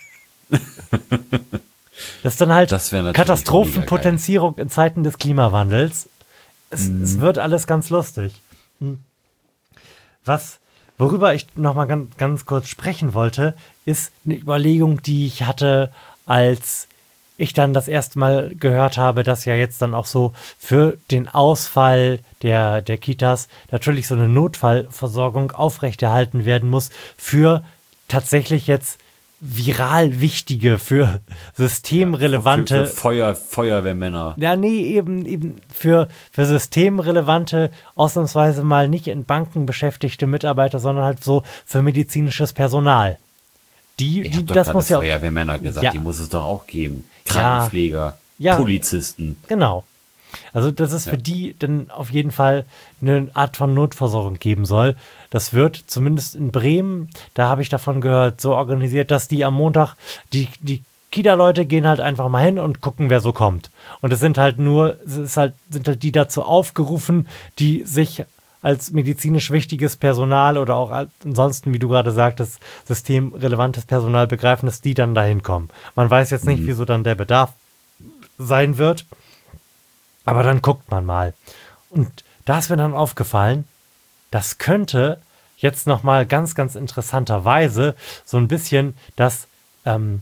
Das ist dann halt Das wäre natürlich Katastrophenpotenzierung in Zeiten des Klimawandels. Es, Mhm. es wird alles ganz lustig. Hm. Was, worüber ich noch mal ganz, ganz kurz sprechen wollte, ist eine Überlegung, die ich hatte, als ich dann das erste Mal gehört habe, dass ja jetzt dann auch so für den Ausfall der, der Kitas natürlich so eine Notfallversorgung aufrechterhalten werden muss für tatsächlich jetzt viral wichtige, für systemrelevante Für, für Feuer, Feuerwehrmänner. ja, nee, eben, eben für, für systemrelevante, ausnahmsweise mal nicht in Banken beschäftigte Mitarbeiter, sondern halt so für medizinisches Personal. Die, Ich die hab doch das gerade muss ja auch, Feuerwehrmänner gesagt, Ja. die muss es doch auch geben. Ja. Krankenpfleger, Ja. Polizisten. genau. Also, dass es Ja. für die dann auf jeden Fall eine Art von Notversorgung geben soll. Das wird zumindest in Bremen, da habe ich davon gehört, so organisiert, dass die am Montag, die, die Kita-Leute gehen halt einfach mal hin und gucken, wer so kommt. Und es sind halt nur, es ist halt, sind halt die dazu aufgerufen, die sich als medizinisch wichtiges Personal oder auch als- ansonsten, wie du gerade sagtest, systemrelevantes Personal begreifen, dass die dann dahin kommen. Man weiß jetzt nicht, wieso dann der Bedarf sein wird, aber dann guckt man mal. Und da ist mir dann aufgefallen, das könnte jetzt nochmal ganz, ganz interessanterweise so ein bisschen das ähm,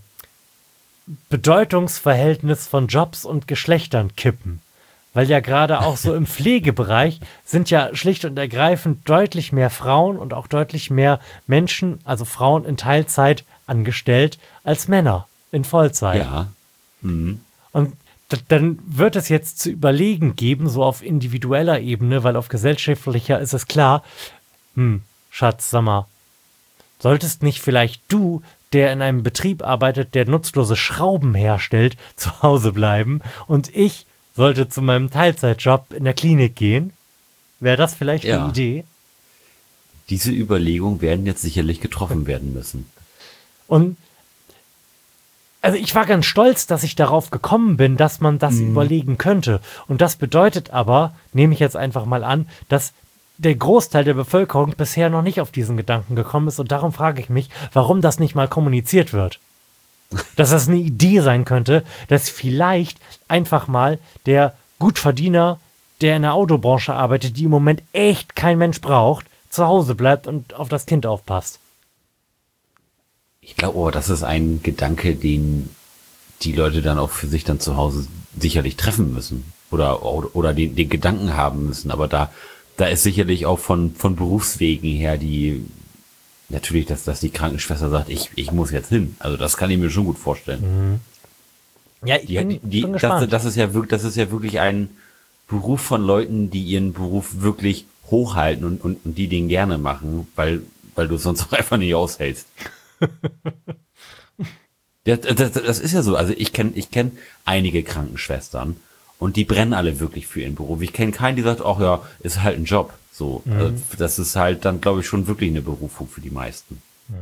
Bedeutungsverhältnis von Jobs und Geschlechtern kippen. Weil ja gerade auch so im Pflegebereich sind ja schlicht und ergreifend deutlich mehr Frauen und auch deutlich mehr Menschen, also Frauen in Teilzeit angestellt, als Männer in Vollzeit. Ja. Mhm. Und d- dann wird es jetzt zu überlegen geben, so auf individueller Ebene, weil auf gesellschaftlicher ist es klar, hm, Schatz, sag mal, solltest nicht vielleicht du, der in einem Betrieb arbeitet, der nutzlose Schrauben herstellt, zu Hause bleiben und ich sollte zu meinem Teilzeitjob in der Klinik gehen? Wäre das vielleicht Ja. eine Idee? Diese Überlegungen werden jetzt sicherlich getroffen werden müssen. Und also ich war ganz stolz, dass ich darauf gekommen bin, dass man das überlegen könnte. Und das bedeutet aber, nehme ich jetzt einfach mal an, dass der Großteil der Bevölkerung bisher noch nicht auf diesen Gedanken gekommen ist. Und darum frage ich mich, warum das nicht mal kommuniziert wird. Dass das eine Idee sein könnte, dass vielleicht einfach mal der Gutverdiener, der in der Autobranche arbeitet, die im Moment echt kein Mensch braucht, zu Hause bleibt und auf das Kind aufpasst. Ich glaube, oh, das ist ein Gedanke, den die Leute dann auch für sich dann zu Hause sicherlich treffen müssen. Oder, oder, oder den, den Gedanken haben müssen. Aber da, da ist sicherlich auch von, von Berufswegen her die, natürlich, dass, dass die Krankenschwester sagt, ich, ich muss jetzt hin. Also das kann ich mir schon gut vorstellen. Ja, ich Die, bin, die, die, bin das, gespannt. das ist ja wirklich, das ist ja wirklich ein Beruf von Leuten, die ihren Beruf wirklich hochhalten und, und, und die den gerne machen, weil, weil du es sonst auch einfach nicht aushältst. Ja, das, das ist ja so. Also ich kenne ich kenn einige Krankenschwestern und die brennen alle wirklich für ihren Beruf. Ich kenne keinen, die sagt, ach ja, ist halt ein Job. So, also das ist halt dann, glaube ich, schon wirklich eine Berufung für die meisten.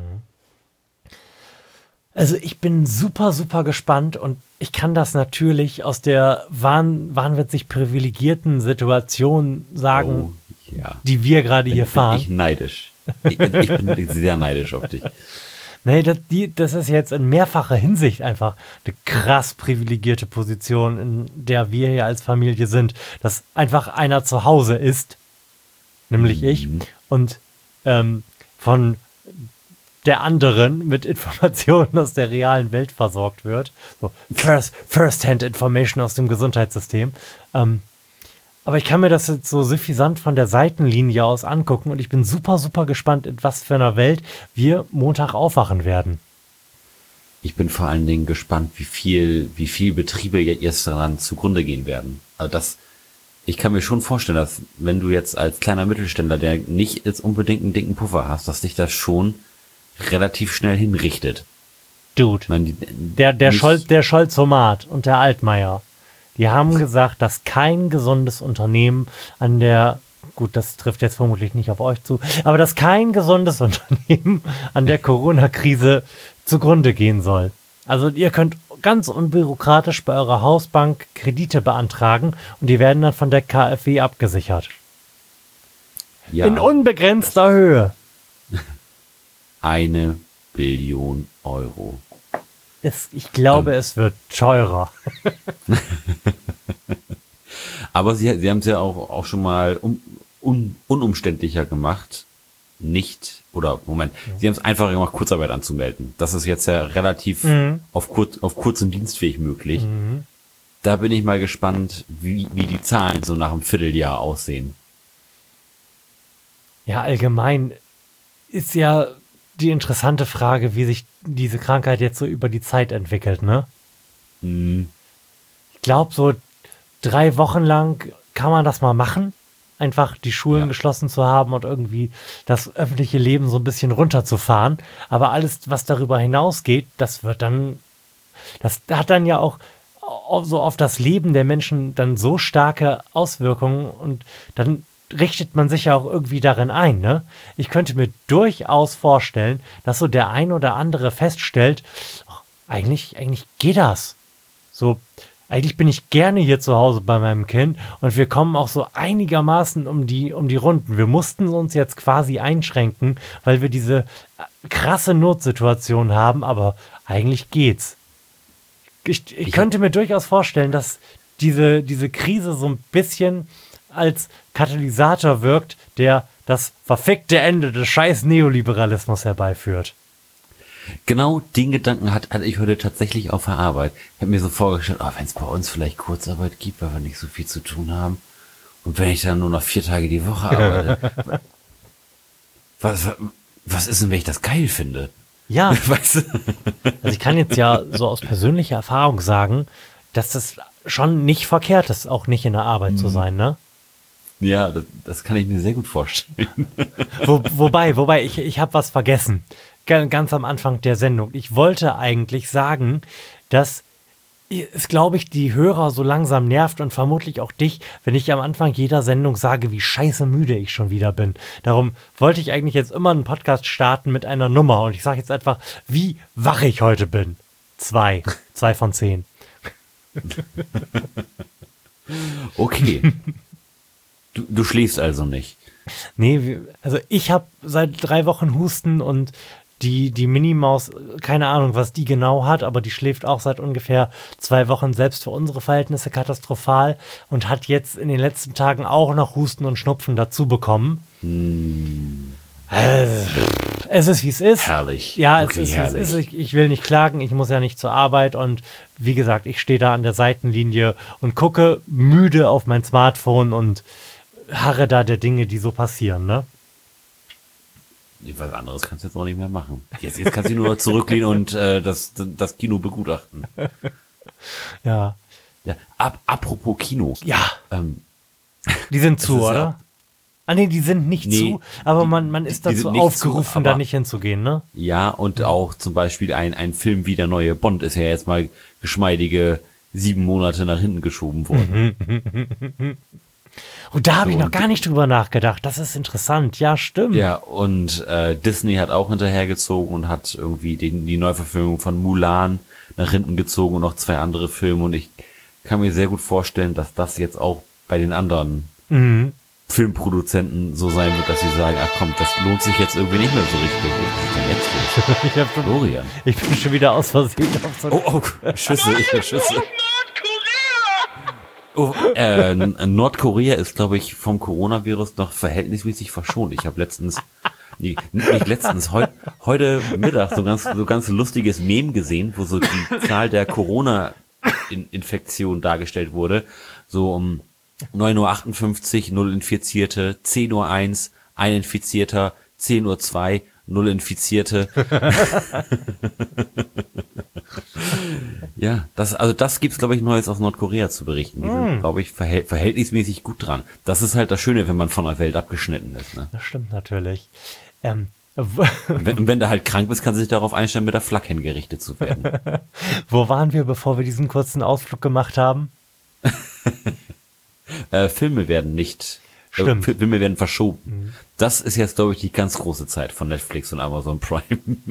Also ich bin super, super gespannt und ich kann das natürlich aus der wahn, wahnwitzig privilegierten Situation sagen, Oh, ja. die wir gerade hier Bin fahren. ich neidisch. Ich bin, ich bin sehr neidisch auf dich. Nee, das, die, das ist jetzt in mehrfacher Hinsicht einfach eine krass privilegierte Position, in der wir hier als Familie sind. Dass einfach einer zu Hause ist, nämlich ich, und ähm, von der anderen mit Informationen aus der realen Welt versorgt wird. So First, First-Hand Information aus dem Gesundheitssystem. Ähm, aber ich kann mir das jetzt so suffisant von der Seitenlinie aus angucken und ich bin super, super gespannt, in was für einer Welt wir Montag aufwachen werden. Ich bin vor allen Dingen gespannt, wie viel, wie viel Betriebe jetzt daran zugrunde gehen werden. Also das, ich kann mir schon vorstellen, dass wenn du jetzt als kleiner Mittelständler, der nicht jetzt unbedingt einen dicken Puffer hast, dass dich das schon relativ schnell hinrichtet. Dude, Ich meine, die, der, der, nicht- Scholz, der Scholzomat und der Altmaier, die haben gesagt, dass kein gesundes Unternehmen an der gut, das trifft jetzt vermutlich nicht auf euch zu, aber dass kein gesundes Unternehmen an der Corona-Krise zugrunde gehen soll. Also ihr könnt ganz unbürokratisch bei eurer Hausbank Kredite beantragen und die werden dann von der K f W abgesichert. Ja, in unbegrenzter Höhe. Eine Billion Euro. Es, ich glaube, ähm. es wird teurer. Aber sie, sie haben es ja auch, auch schon mal un, un, unumständlicher gemacht. Nicht, oder Moment, ja. Sie haben es einfacher gemacht, Kurzarbeit anzumelden. Das ist jetzt ja relativ mhm. auf, kurz, auf kurzem Dienstweg möglich. Mhm. Da bin ich mal gespannt, wie, wie die Zahlen so nach einem Vierteljahr aussehen. Ja, allgemein ist ja die interessante Frage, wie sich diese Krankheit jetzt so über die Zeit entwickelt, ne? Mhm. Ich glaube, so drei Wochen lang kann man das mal machen. Einfach die Schulen ja. geschlossen zu haben und irgendwie das öffentliche Leben so ein bisschen runterzufahren. Aber alles, was darüber hinausgeht, das wird dann, das hat dann ja auch so auf das Leben der Menschen dann so starke Auswirkungen und dann richtet man sich ja auch irgendwie darin ein, ne? Ich könnte mir durchaus vorstellen, dass so der ein oder andere feststellt, oh, eigentlich, eigentlich geht das. So, eigentlich bin ich gerne hier zu Hause bei meinem Kind und wir kommen auch so einigermaßen um die, um die Runden. Wir mussten uns jetzt quasi einschränken, weil wir diese krasse Notsituation haben, aber eigentlich geht's. Ich, ich könnte mir durchaus vorstellen, dass diese, diese Krise so ein bisschen als Katalysator wirkt, der das verfickte Ende des scheiß Neoliberalismus herbeiführt. Genau den Gedanken hat, hatte ich heute tatsächlich auf der Arbeit. Ich habe mir so vorgestellt, oh, wenn es bei uns vielleicht Kurzarbeit gibt, weil wir nicht so viel zu tun haben und wenn ich dann nur noch vier Tage die Woche arbeite, was, was ist denn, wenn ich das geil finde? Ja, weißt du? Also ich kann jetzt ja so aus persönlicher Erfahrung sagen, dass das schon nicht verkehrt ist, auch nicht in der Arbeit hm. zu sein, ne? Ja, das, das kann ich mir sehr gut vorstellen. Wo, wobei, wobei, ich, ich habe was vergessen. Ganz am Anfang der Sendung. Ich wollte eigentlich sagen, dass es, glaube ich, die Hörer so langsam nervt und vermutlich auch dich, wenn ich am Anfang jeder Sendung sage, wie scheiße müde ich schon wieder bin. Darum wollte ich eigentlich jetzt immer einen Podcast starten mit einer Nummer und ich sage jetzt einfach, wie wach ich heute bin. Zwei. Zwei von zehn. Okay. Du, du schläfst also nicht? Nee, also ich habe seit drei Wochen Husten und die, die Minimaus, keine Ahnung, was die genau hat, aber die schläft auch seit ungefähr zwei Wochen selbst für unsere Verhältnisse katastrophal und hat jetzt in den letzten Tagen auch noch Husten und Schnupfen dazu bekommen. Hm. Also, es ist, wie es ist. Herrlich. Ja, es ist, wie es ist. Ich, ich will nicht klagen, ich muss ja nicht zur Arbeit und wie gesagt, ich stehe da an der Seitenlinie und gucke müde auf mein Smartphone und harre da der Dinge, die so passieren, ne? Was anderes kannst du jetzt auch nicht mehr machen. Jetzt, jetzt kannst du nur zurücklehnen und äh, das, das Kino begutachten. Ja. Ja, ab, apropos Kino. Ja. Ähm, die sind zu, oder? Ja, ah nee, die sind nicht nee, zu, aber man, man ist dazu aufgerufen, zu, da nicht hinzugehen, ne? Ja, und auch zum Beispiel ein, ein Film wie der neue Bond ist ja jetzt mal geschmeidige sieben Monate nach hinten geschoben worden. Und da habe so, ich noch gar nicht drüber nachgedacht. Das ist interessant. Ja, stimmt. Ja, und äh, Disney hat auch hinterhergezogen und hat irgendwie den, die Neuverfilmung von Mulan nach hinten gezogen und noch zwei andere Filme. Und ich kann mir sehr gut vorstellen, dass das jetzt auch bei den anderen mhm. Filmproduzenten so sein wird, dass sie sagen, ach komm, das lohnt sich jetzt irgendwie nicht mehr so richtig. Was ist denn jetzt los? ich, hab schon, Florian. Ich bin schon wieder aus Versehen auf so Oh, oh, Schüsse, ich bin Schüsse. Oh, äh, Nordkorea ist, glaube ich, vom Coronavirus noch verhältnismäßig verschont. Ich habe letztens, nee, nicht letztens, heu, heute Mittag so ganz, so ganz lustiges Meme gesehen, wo so die Zahl der Corona-Infektionen dargestellt wurde. So um neun Uhr achtundfünfzig, null Infizierte, zehn Uhr eins, ein Infizierter, zehn Uhr zwei, null Infizierte. Ja, das, also das gibt's, glaube ich, Neues aus Nordkorea zu berichten. Die sind, mm. glaube ich, verhält, verhältnismäßig gut dran. Das ist halt das Schöne, wenn man von der Welt abgeschnitten ist. Ne? Das stimmt natürlich. Ähm, wenn, wenn du halt krank bist, kannst du dich darauf einstellen, mit der Flak hingerichtet zu werden. Wo waren wir, bevor wir diesen kurzen Ausflug gemacht haben? äh, Filme werden nicht Stimmt. Äh, Filme werden verschoben. Mhm. Das ist jetzt, glaube ich, die ganz große Zeit von Netflix und Amazon Prime.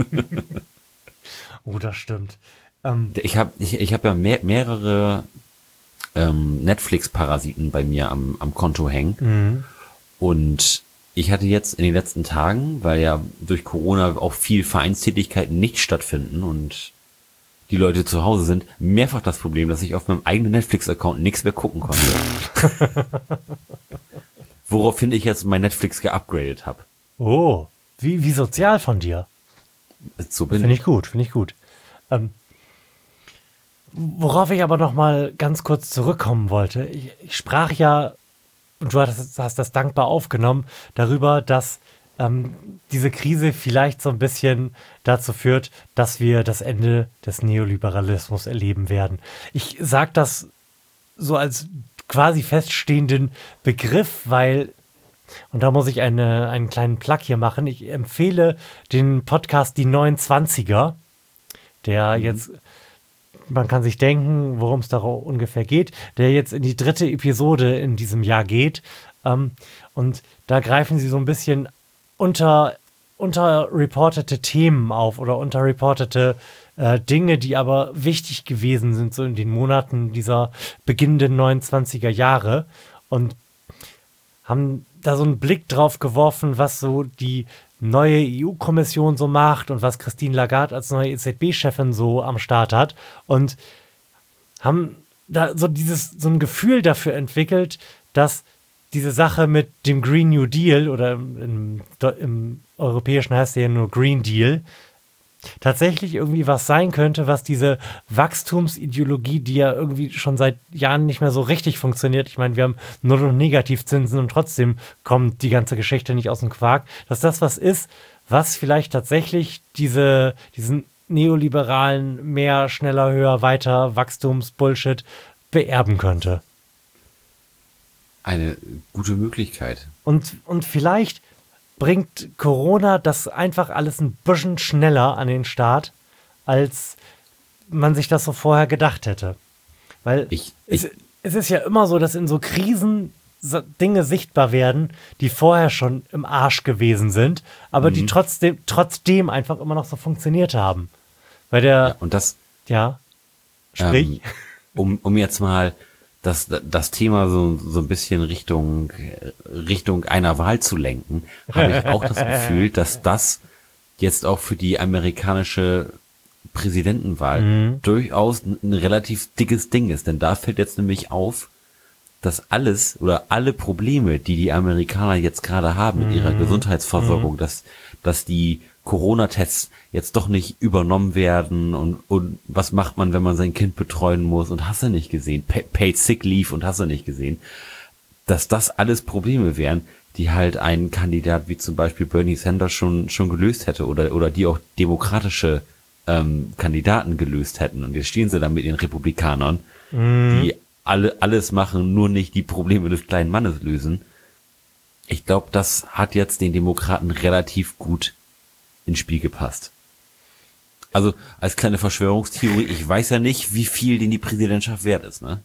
Oh, das stimmt. Ähm, ich habe ich, ich hab ja mehr, mehrere ähm, Netflix-Parasiten bei mir am, am Konto hängen. Mhm. Und ich hatte jetzt in den letzten Tagen, weil ja durch Corona auch viel Vereinstätigkeiten nicht stattfinden und die Leute zu Hause sind, mehrfach das Problem, dass ich auf meinem eigenen Netflix-Account nichts mehr gucken konnte. Woraufhin ich jetzt mein Netflix geupgradet habe. Oh, wie, wie sozial von dir. So bin Finde ich gut, finde ich gut. Ähm, worauf ich aber noch mal ganz kurz zurückkommen wollte. Ich, ich sprach ja, und du hast, hast das dankbar aufgenommen, darüber, dass ähm, diese Krise vielleicht so ein bisschen dazu führt, dass wir das Ende des Neoliberalismus erleben werden. Ich sage das so als quasi feststehenden Begriff, weil, und da muss ich eine, einen kleinen Plug hier machen, ich empfehle den Podcast Die neunundzwanziger, der mhm. jetzt, man kann sich denken, worum es da ungefähr geht, der jetzt in die dritte Episode in diesem Jahr geht. Ähm, und da greifen sie so ein bisschen unter, unterreportete Themen auf oder unterreportete äh, Dinge, die aber wichtig gewesen sind, so in den Monaten dieser beginnenden neunundzwanziger Jahre. Und haben da so einen Blick drauf geworfen, was so die neue E U-Kommission so macht und was Christine Lagarde als neue E Z B-Chefin so am Start hat und haben da so dieses, so ein Gefühl dafür entwickelt, dass diese Sache mit dem Green New Deal oder im, im Europäischen heißt der ja nur Green Deal, tatsächlich irgendwie was sein könnte, was diese Wachstumsideologie, die ja irgendwie schon seit Jahren nicht mehr so richtig funktioniert, ich meine, wir haben Null- und Negativzinsen und trotzdem kommt die ganze Geschichte nicht aus dem Quark, dass das was ist, was vielleicht tatsächlich diese, diesen neoliberalen mehr, schneller, höher, weiter Wachstumsbullshit beerben könnte. Eine gute Möglichkeit. Und, und vielleicht bringt Corona das einfach alles ein bisschen schneller an den Start, als man sich das so vorher gedacht hätte. Weil ich, es, ich, es ist ja immer so, dass in so Krisen Dinge sichtbar werden, die vorher schon im Arsch gewesen sind, aber mhm. die trotzdem, trotzdem einfach immer noch so funktioniert haben. Weil der, ja, und das, ja, sprich. Ähm, um, um jetzt mal das, das Thema so, so ein bisschen Richtung, Richtung einer Wahl zu lenken, habe ich auch das Gefühl, dass das jetzt auch für die amerikanische Präsidentenwahl mhm. durchaus ein relativ dickes Ding ist. Denn da fällt jetzt nämlich auf, dass alles oder alle Probleme, die die Amerikaner jetzt gerade haben mit ihrer Gesundheitsversorgung, mhm. dass, dass die Corona-Tests jetzt doch nicht übernommen werden und, und was macht man, wenn man sein Kind betreuen muss und hast du nicht gesehen, Paid Sick Leave und hast du nicht gesehen, dass das alles Probleme wären, die halt ein Kandidat wie zum Beispiel Bernie Sanders schon schon gelöst hätte oder oder die auch demokratische ähm, Kandidaten gelöst hätten. Und jetzt stehen sie da mit den Republikanern, mhm. die alle alles machen, nur nicht die Probleme des kleinen Mannes lösen. Ich glaube, das hat jetzt den Demokraten relativ gut ins Spiel gepasst. Also als kleine Verschwörungstheorie, ich weiß ja nicht, wie viel denn die Präsidentschaft wert ist, ne?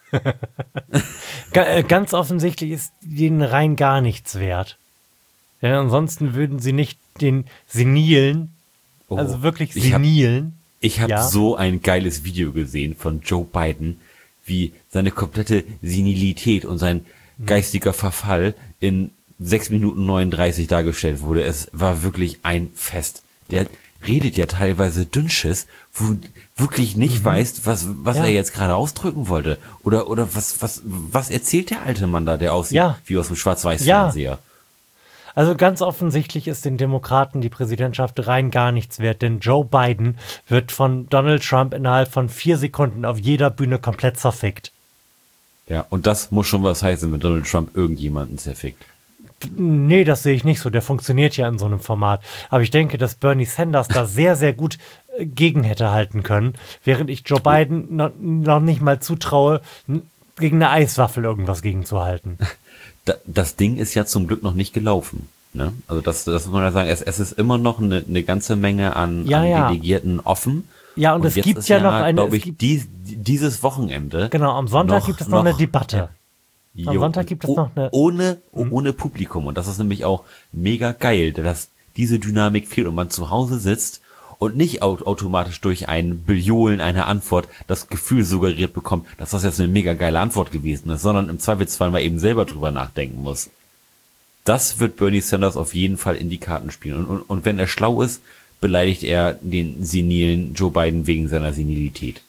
Ganz offensichtlich ist denen rein gar nichts wert. Denn ansonsten würden sie nicht den Senilen, oh, also wirklich Senilen. Ich habe hab ja. so ein geiles Video gesehen von Joe Biden, wie seine komplette Senilität und sein geistiger Verfall in sechs Minuten neununddreißig dargestellt wurde. Es war wirklich ein Fest. Der redet ja teilweise Dünnschiss, wo du wirklich nicht mhm. weißt, was was ja. er jetzt gerade ausdrücken wollte. Oder oder was was was erzählt der alte Mann da, der aussieht ja. wie aus dem Schwarz-Weiß-Fernseher. Ja. Also ganz offensichtlich ist den Demokraten die Präsidentschaft rein gar nichts wert, denn Joe Biden wird von Donald Trump innerhalb von vier Sekunden auf jeder Bühne komplett zerfickt. Ja, und das muss schon was heißen, wenn Donald Trump irgendjemanden zerfickt. Nee, das sehe ich nicht so. Der funktioniert ja in so einem Format. Aber ich denke, dass Bernie Sanders da sehr, sehr gut gegen hätte halten können, während ich Joe Biden noch, noch nicht mal zutraue, gegen eine Eiswaffel irgendwas gegenzuhalten. Das Ding ist ja zum Glück noch nicht gelaufen. Ne? Also das, das muss man ja sagen, es, es ist immer noch eine, eine ganze Menge an, ja, an ja. Delegierten offen. Ja, und, und es gibt ja, ja noch eine... glaube ich, dies, dieses Wochenende... Genau, am Sonntag noch, gibt es noch, noch eine Debatte. Am Jo, Sonntag und gibt es o- noch eine. ohne, Mhm. ohne Publikum. Und das ist nämlich auch mega geil, dass diese Dynamik fehlt und man zu Hause sitzt und nicht au- automatisch durch ein Billiolen einer Antwort das Gefühl suggeriert bekommt, dass das jetzt eine mega geile Antwort gewesen ist, sondern im Zweifelsfall mal eben selber drüber nachdenken muss. Das wird Bernie Sanders auf jeden Fall in die Karten spielen. Und, und, und wenn er schlau ist, beleidigt er den senilen Joe Biden wegen seiner Senilität.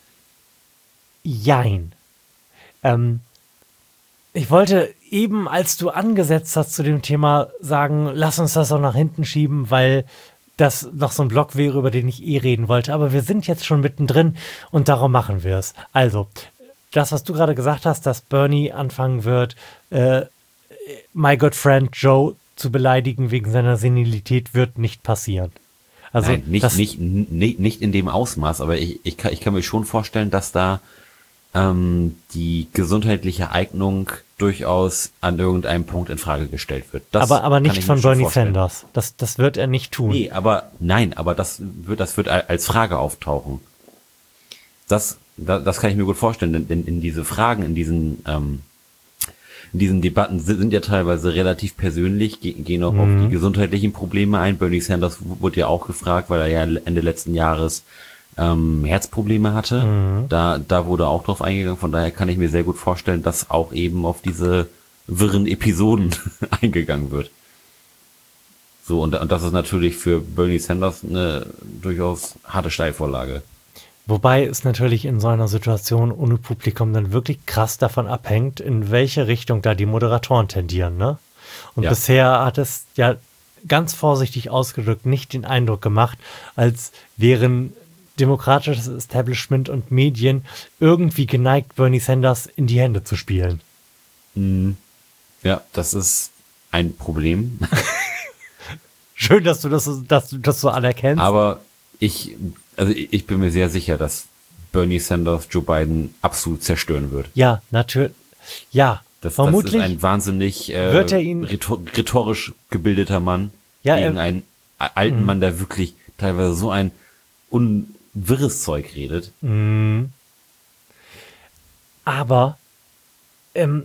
Jein. Ähm, ich wollte eben, als du angesetzt hast zu dem Thema, sagen, lass uns das auch nach hinten schieben, weil das noch so ein Block wäre, über den ich eh reden wollte. Aber wir sind jetzt schon mittendrin und darum machen wir es. Also, das, was du gerade gesagt hast, dass Bernie anfangen wird, äh, my good friend Joe zu beleidigen wegen seiner Senilität, wird nicht passieren. Also, Nein, nicht, das, nicht, nicht, nicht in dem Ausmaß, aber ich, ich, kann, ich kann mir schon vorstellen, dass da ähm, die gesundheitliche Eignung durchaus an irgendeinem Punkt in Frage gestellt wird. Das aber, aber kann nicht ich mir von schon Bernie vorstellen. Sanders. Das, das wird er nicht tun. Nee, aber nein, aber das wird, das wird als Frage auftauchen. Das, das, das kann ich mir gut vorstellen, denn in, in diese Fragen, in diesen, ähm, in diesen Debatten sind, sind ja teilweise relativ persönlich, ge- gehen auch auf die gesundheitlichen Probleme ein. Bernie Sanders w- wurde ja auch gefragt, weil er ja Ende letzten Jahres ähm, Herzprobleme hatte. Da, da wurde auch drauf eingegangen. Von daher kann ich mir sehr gut vorstellen, dass auch eben auf diese wirren Episoden eingegangen wird. So, und, und das ist natürlich für Bernie Sanders eine durchaus harte Steilvorlage. Wobei es natürlich in so einer Situation ohne Publikum dann wirklich krass davon abhängt, in welche Richtung da die Moderatoren tendieren, ne? Und Ja. bisher hat es ja ganz vorsichtig ausgedrückt nicht den Eindruck gemacht, als wären demokratisches Establishment und Medien irgendwie geneigt, Bernie Sanders in die Hände zu spielen. Ja, das ist ein Problem. Schön, dass du das, so- dass du das so anerkennst. Aber ich, also ich ich bin mir sehr sicher, dass Bernie Sanders Joe Biden absolut zerstören wird. ja, natürlich. Ja, Das, vermutlich. das ist ein wahnsinnig äh, wird er ihn- rhetor- rhetorisch gebildeter Mann Ja, gegen er- einen a- alten Mann, der wirklich teilweise so ein unwirres Zeug redet. Aber ähm,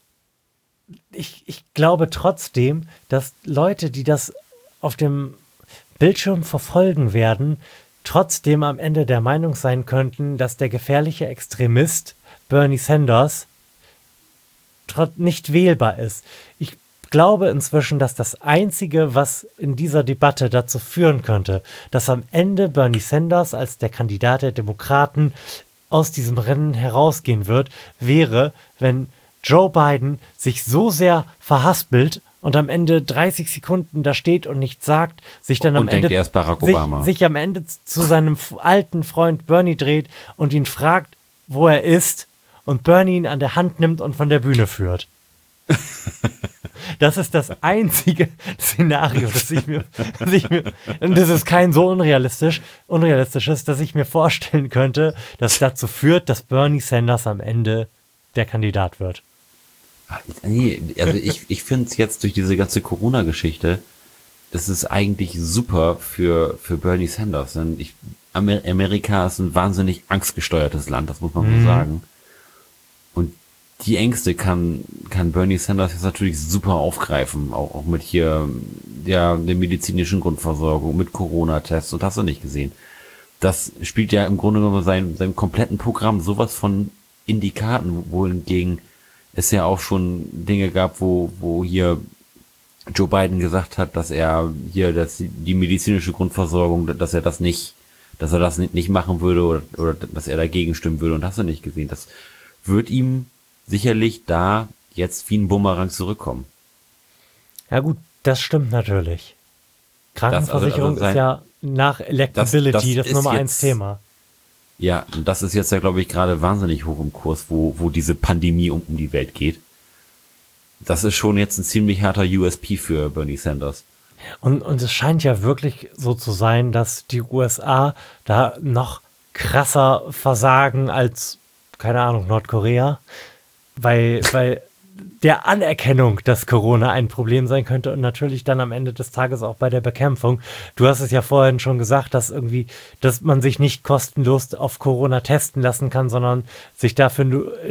ich, ich glaube trotzdem, dass Leute, die das auf dem Bildschirm verfolgen werden, trotzdem am Ende der Meinung sein könnten, dass der gefährliche Extremist Bernie Sanders trot- nicht wählbar ist. Ich glaube inzwischen, dass das Einzige, was in dieser Debatte dazu führen könnte, dass am Ende Bernie Sanders als der Kandidat der Demokraten aus diesem Rennen herausgehen wird, wäre, wenn Joe Biden sich so sehr verhaspelt und am Ende dreißig Sekunden da steht und nichts sagt, sich dann am Und denkt, Ende er ist Barack sich, Obama. sich am Ende zu seinem f- alten Freund Bernie dreht und ihn fragt, wo er ist, und Bernie ihn an der Hand nimmt und von der Bühne führt. Das ist das einzige Szenario, das ich mir, das ich mir, und das ist kein so unrealistisch, unrealistisches, dass ich mir vorstellen könnte, dass dazu führt, dass Bernie Sanders am Ende der Kandidat wird. Nee, also ich, ich finde es jetzt durch diese ganze Corona-Geschichte, das ist eigentlich super für, für Bernie Sanders. Denn ich, Amer Amerika ist ein wahnsinnig angstgesteuertes Land, das muss man so sagen. Und die Ängste kann, kann Bernie Sanders jetzt natürlich super aufgreifen, auch, auch mit hier, ja, der medizinischen Grundversorgung, mit Corona-Tests, und hast du nicht gesehen. Das spielt ja im Grunde genommen sein, seinem kompletten Programm sowas von in die Karten, wohingegen es ja auch schon Dinge gab, wo, wo hier Joe Biden gesagt hat, dass er hier, dass die medizinische Grundversorgung, dass er das nicht, dass er das nicht, nicht machen würde, oder, oder dass er dagegen stimmen würde, und hast du nicht gesehen. Das wird ihm sicherlich da jetzt wie ein Bumerang zurückkommen. Ja gut, das stimmt natürlich. Krankenversicherung also sein- ist ja nach Electability das, das ist Nummer jetzt- eins Thema. Ja, und das ist jetzt ja, glaube ich, gerade wahnsinnig hoch im Kurs, wo, wo diese Pandemie um, um die Welt geht. Das ist schon jetzt ein ziemlich harter U S P für Bernie Sanders. Und, und es scheint ja wirklich so zu sein, dass die U S A da noch krasser versagen als, keine Ahnung, Nordkorea, weil, weil der Anerkennung, dass Corona ein Problem sein könnte, und natürlich dann am Ende des Tages auch bei der Bekämpfung. Du hast es ja vorhin schon gesagt, dass irgendwie, dass man sich nicht kostenlos auf Corona testen lassen kann, sondern sich dafür nur in,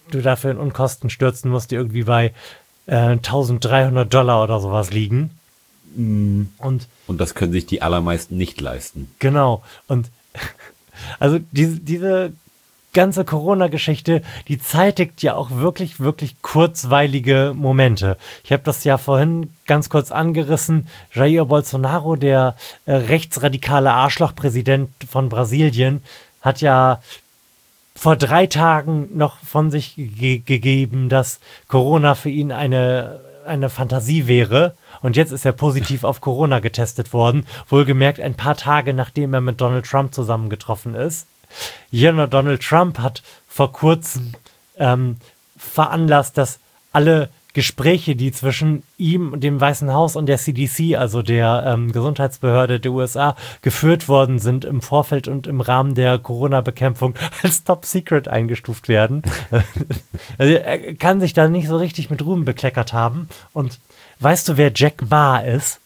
du dafür in Unkosten stürzen musst, die irgendwie bei äh, eintausenddreihundert Dollar oder sowas liegen. Und, und das können sich die allermeisten nicht leisten. Genau. Und also diese, diese ganze Corona-Geschichte, die zeitigt ja auch wirklich, wirklich kurzweilige Momente. Ich habe das ja vorhin ganz kurz angerissen. Jair Bolsonaro, der äh, rechtsradikale Arschlochpräsident von Brasilien, hat ja vor drei Tagen noch von sich ge- gegeben, dass Corona für ihn eine, eine Fantasie wäre. Und jetzt ist er positiv auf Corona getestet worden. Wohlgemerkt ein paar Tage, nachdem er mit Donald Trump zusammengetroffen ist. Jener Donald Trump hat vor kurzem ähm, veranlasst, dass alle Gespräche, die zwischen ihm und dem Weißen Haus und der C D C, also der ähm, Gesundheitsbehörde der U S A, geführt worden sind im Vorfeld und im Rahmen der Corona-Bekämpfung, als Top Secret eingestuft werden. Also er kann sich da nicht so richtig mit Ruhm bekleckert haben. Und weißt du, wer Jack Ma ist?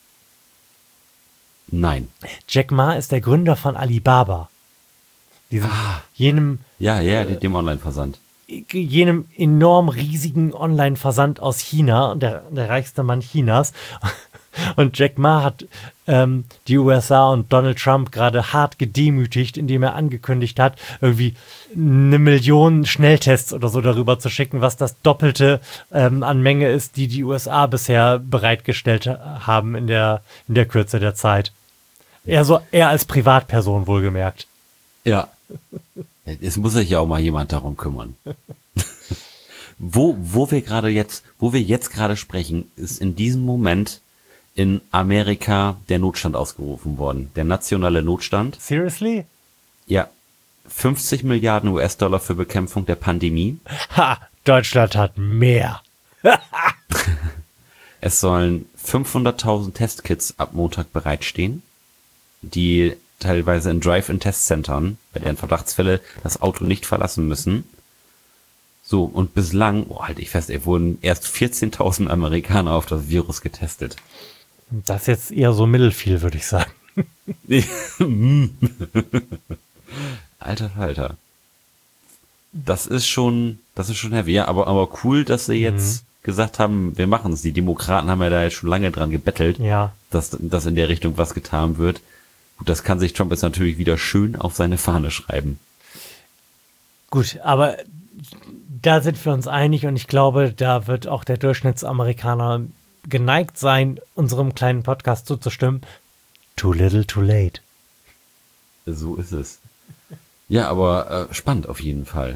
Nein. Jack Ma ist der Gründer von Alibaba. Diesem, Ah. jenem, Ja, ja, dem Online-Versand. jenem enorm riesigen Online-Versand aus China, der, der reichste Mann Chinas. Und Jack Ma hat ähm, die U S A und Donald Trump gerade hart gedemütigt, indem er angekündigt hat, irgendwie eine Million Schnelltests oder so darüber zu schicken, was das Doppelte ähm, an Menge ist, die die U S A bisher bereitgestellt haben in der, in der Kürze der Zeit. Er, so, er als Privatperson wohlgemerkt. Ja. Es muss sich ja auch mal jemand darum kümmern. wo, wo wir gerade jetzt, wo wir jetzt gerade sprechen, ist in diesem Moment in Amerika der Notstand ausgerufen worden. Der nationale Notstand. Seriously? Ja. fünfzig Milliarden U S-Dollar für Bekämpfung der Pandemie. Ha! Deutschland hat mehr. Es sollen fünfhunderttausend Testkits ab Montag bereitstehen, die teilweise in Drive-in-Testzentren, bei deren Verdachtsfälle das Auto nicht verlassen müssen. So, und bislang, oh, halte ich fest, ey, wurden erst vierzehntausend Amerikaner auf das Virus getestet. Das ist jetzt eher so mittelfiel, würde ich sagen. Alter Falter. Das ist schon, das ist schon heavy, ja, aber, aber cool, dass sie jetzt mhm. gesagt haben, wir machen es. Die Demokraten haben ja da jetzt schon lange dran gebettelt, ja. dass, dass in der Richtung was getan wird. Gut, das kann sich Trump jetzt natürlich wieder schön auf seine Fahne schreiben. Gut, aber da sind wir uns einig und ich glaube, da wird auch der Durchschnittsamerikaner geneigt sein, unserem kleinen Podcast zuzustimmen. Too little, too late. So ist es. Ja, aber äh, spannend auf jeden Fall.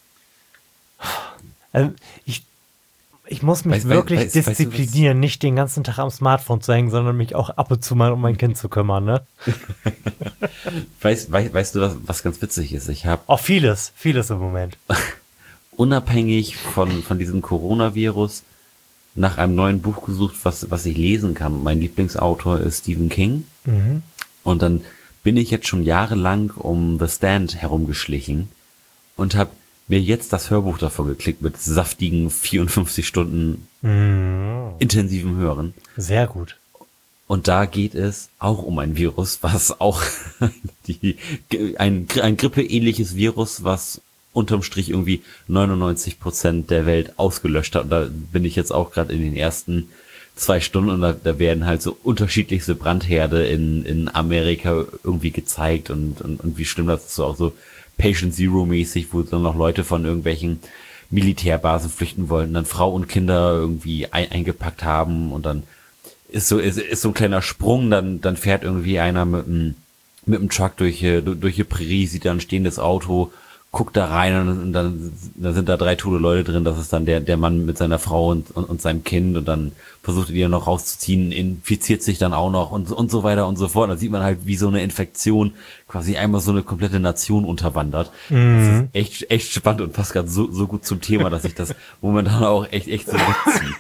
Also ich, ich muss mich weiß, wirklich weiß, disziplinieren, weißt du, nicht den ganzen Tag am Smartphone zu hängen, sondern mich auch ab und zu mal um mein Kind zu kümmern, ne? weißt, weißt, weißt du, was, was ganz witzig ist? Ich habe auch vieles, vieles im Moment. unabhängig von, von diesem Coronavirus nach einem neuen Buch gesucht, was, was ich lesen kann. Mein Lieblingsautor ist Stephen King. Mhm. Und dann bin ich jetzt schon jahrelang um The Stand herumgeschlichen und habe mir jetzt das Hörbuch davon geklickt mit saftigen vierundfünfzig Stunden mhm. intensivem Hören. Sehr gut. Und da geht es auch um ein Virus, was auch die, ein, ein grippeähnliches Virus, was unterm Strich irgendwie neunundneunzig Prozent der Welt ausgelöscht hat. Und da bin ich jetzt auch gerade in den ersten zwei Stunden und da, da werden halt so unterschiedlichste Brandherde in, in Amerika irgendwie gezeigt und, und, und wie schlimm das ist, so auch so Patient Zero mäßig, wo dann noch Leute von irgendwelchen Militärbasen flüchten wollten, dann Frau und Kinder irgendwie ein, eingepackt haben und dann ist so, ist, ist so ein kleiner Sprung, dann, dann fährt irgendwie einer mit einem, mit einem Truck durch, durch die Prärie, sieht dann ein stehendes Auto, guckt da rein und dann, dann sind da drei tote Leute drin, das ist dann der, der Mann mit seiner Frau und, und, und seinem Kind und dann versucht er die noch rauszuziehen, infiziert sich dann auch noch und, und so weiter und so fort. Und dann sieht man halt, wie so eine Infektion quasi einmal so eine komplette Nation unterwandert. Mhm. Das ist echt, echt spannend und passt gerade so, so gut zum Thema, dass ich das momentan auch echt, echt so wegziehe.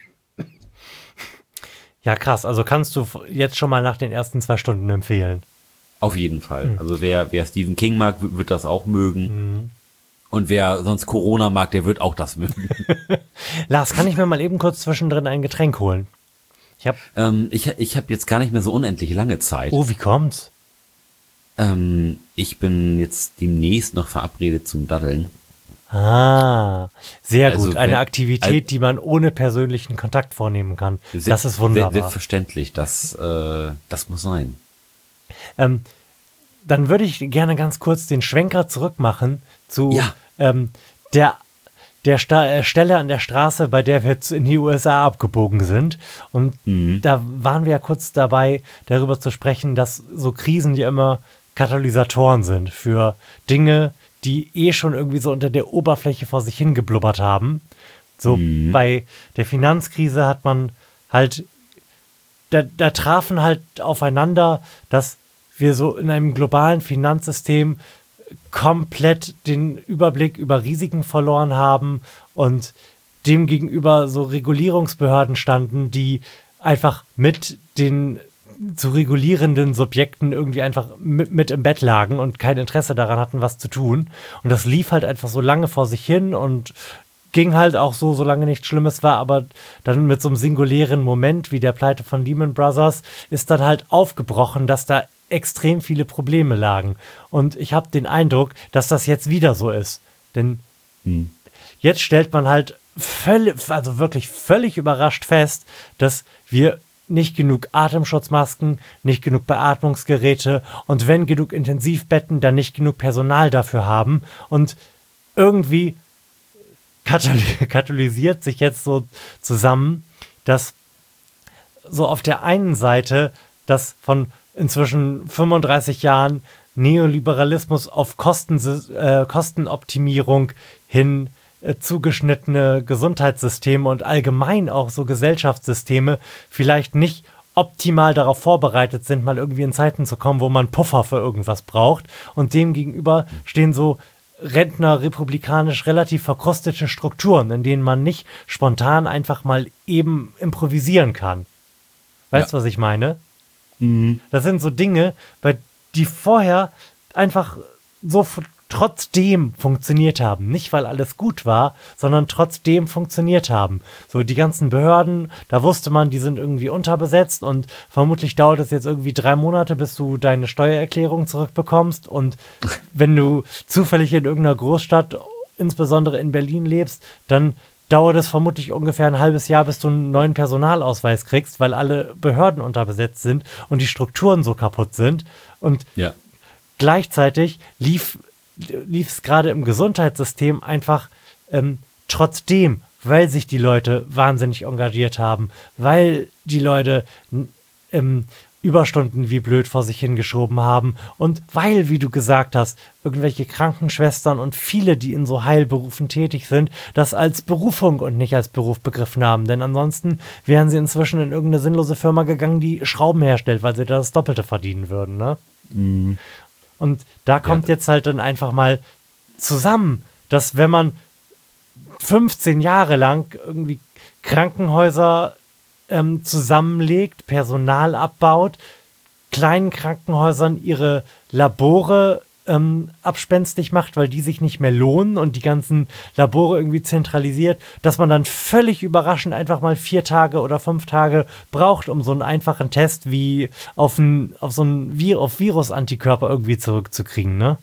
Ja, krass. Also kannst du jetzt schon mal nach den ersten zwei Stunden empfehlen? Auf jeden Fall. Mhm. Also wer, wer Stephen King mag, wird das auch mögen. Mhm. Und wer sonst Corona mag, der wird auch das mögen. Lars, kann ich mir mal eben kurz zwischendrin ein Getränk holen? Ich habe ähm, ich, ich hab jetzt gar nicht mehr so unendlich lange Zeit. Oh, wie kommt's? Ähm, ich bin jetzt demnächst noch verabredet zum Daddeln. Ah, sehr Also gut. Eine wenn, Aktivität, die man ohne persönlichen Kontakt vornehmen kann. Das ist wunderbar. Selbstverständlich, das, äh, das muss sein. Ähm, dann würde ich gerne ganz kurz den Schwenker zurückmachen zu Ja. ähm, der, der Sta äh, Stelle an der Straße, bei der wir jetzt in die U S A abgebogen sind. Und Mhm. da waren wir ja kurz dabei, darüber zu sprechen, dass so Krisen ja immer Katalysatoren sind für Dinge, die eh schon irgendwie so unter der Oberfläche vor sich hingeblubbert haben. So Mhm. bei der Finanzkrise hat man halt, da, da trafen halt aufeinander, dass wir so in einem globalen Finanzsystem komplett den Überblick über Risiken verloren haben und demgegenüber so Regulierungsbehörden standen, die einfach mit den zu regulierenden Subjekten irgendwie einfach mit, mit im Bett lagen und kein Interesse daran hatten, was zu tun. Und das lief halt einfach so lange vor sich hin und ging halt auch so, solange nichts Schlimmes war, aber dann mit so einem singulären Moment wie der Pleite von Lehman Brothers ist dann halt aufgebrochen, dass da extrem viele Probleme lagen. Und ich habe den Eindruck, dass das jetzt wieder so ist. Denn Mhm. jetzt stellt man halt völlig, also wirklich völlig überrascht fest, dass wir nicht genug Atemschutzmasken, nicht genug Beatmungsgeräte und wenn genug Intensivbetten, dann nicht genug Personal dafür haben. Und irgendwie katal- katalysiert sich jetzt so zusammen, dass so auf der einen Seite das von inzwischen fünfunddreißig Jahren Neoliberalismus auf Kosten, äh, Kostenoptimierung hin äh, zugeschnittene Gesundheitssysteme und allgemein auch so Gesellschaftssysteme vielleicht nicht optimal darauf vorbereitet sind, mal irgendwie in Zeiten zu kommen, wo man Puffer für irgendwas braucht. Und dem gegenüber stehen so Rentner republikanisch relativ verkrustete Strukturen, in denen man nicht spontan einfach mal eben improvisieren kann. Weißt du, Ja. was ich meine? Mhm. Das sind so Dinge, bei die vorher einfach so f- trotzdem funktioniert haben. Nicht, weil alles gut war, sondern trotzdem funktioniert haben. So die ganzen Behörden, da wusste man, die sind irgendwie unterbesetzt und vermutlich dauert es jetzt irgendwie drei Monate, bis du deine Steuererklärung zurückbekommst. Und wenn du zufällig in irgendeiner Großstadt, insbesondere in Berlin lebst, dann dauert es vermutlich ungefähr ein halbes Jahr, bis du einen neuen Personalausweis kriegst, weil alle Behörden unterbesetzt sind und die Strukturen so kaputt sind. Und Ja. gleichzeitig lief lief es gerade im Gesundheitssystem einfach ähm, trotzdem, weil sich die Leute wahnsinnig engagiert haben, weil die Leute n- ähm, Überstunden wie blöd vor sich hingeschoben haben und weil, wie du gesagt hast, irgendwelche Krankenschwestern und viele, die in so Heilberufen tätig sind, das als Berufung und nicht als Beruf begriffen haben. Denn ansonsten wären sie inzwischen in irgendeine sinnlose Firma gegangen, die Schrauben herstellt, weil sie da das Doppelte verdienen würden, ne? Mhm. Und da kommt Ja. jetzt halt dann einfach mal zusammen, dass wenn man fünfzehn Jahre lang irgendwie Krankenhäuser ähm, zusammenlegt, Personal abbaut, kleinen Krankenhäusern ihre Labore ähm, abspenstig macht, weil die sich nicht mehr lohnen und die ganzen Labore irgendwie zentralisiert, dass man dann völlig überraschend einfach mal vier Tage oder fünf Tage braucht, um so einen einfachen Test wie auf, ein, auf so einen Vi- auf Virusantikörper irgendwie zurückzukriegen, ne?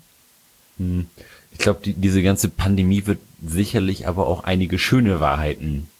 Mhm. Ich glaube, die, diese ganze Pandemie wird sicherlich aber auch einige schöne Wahrheiten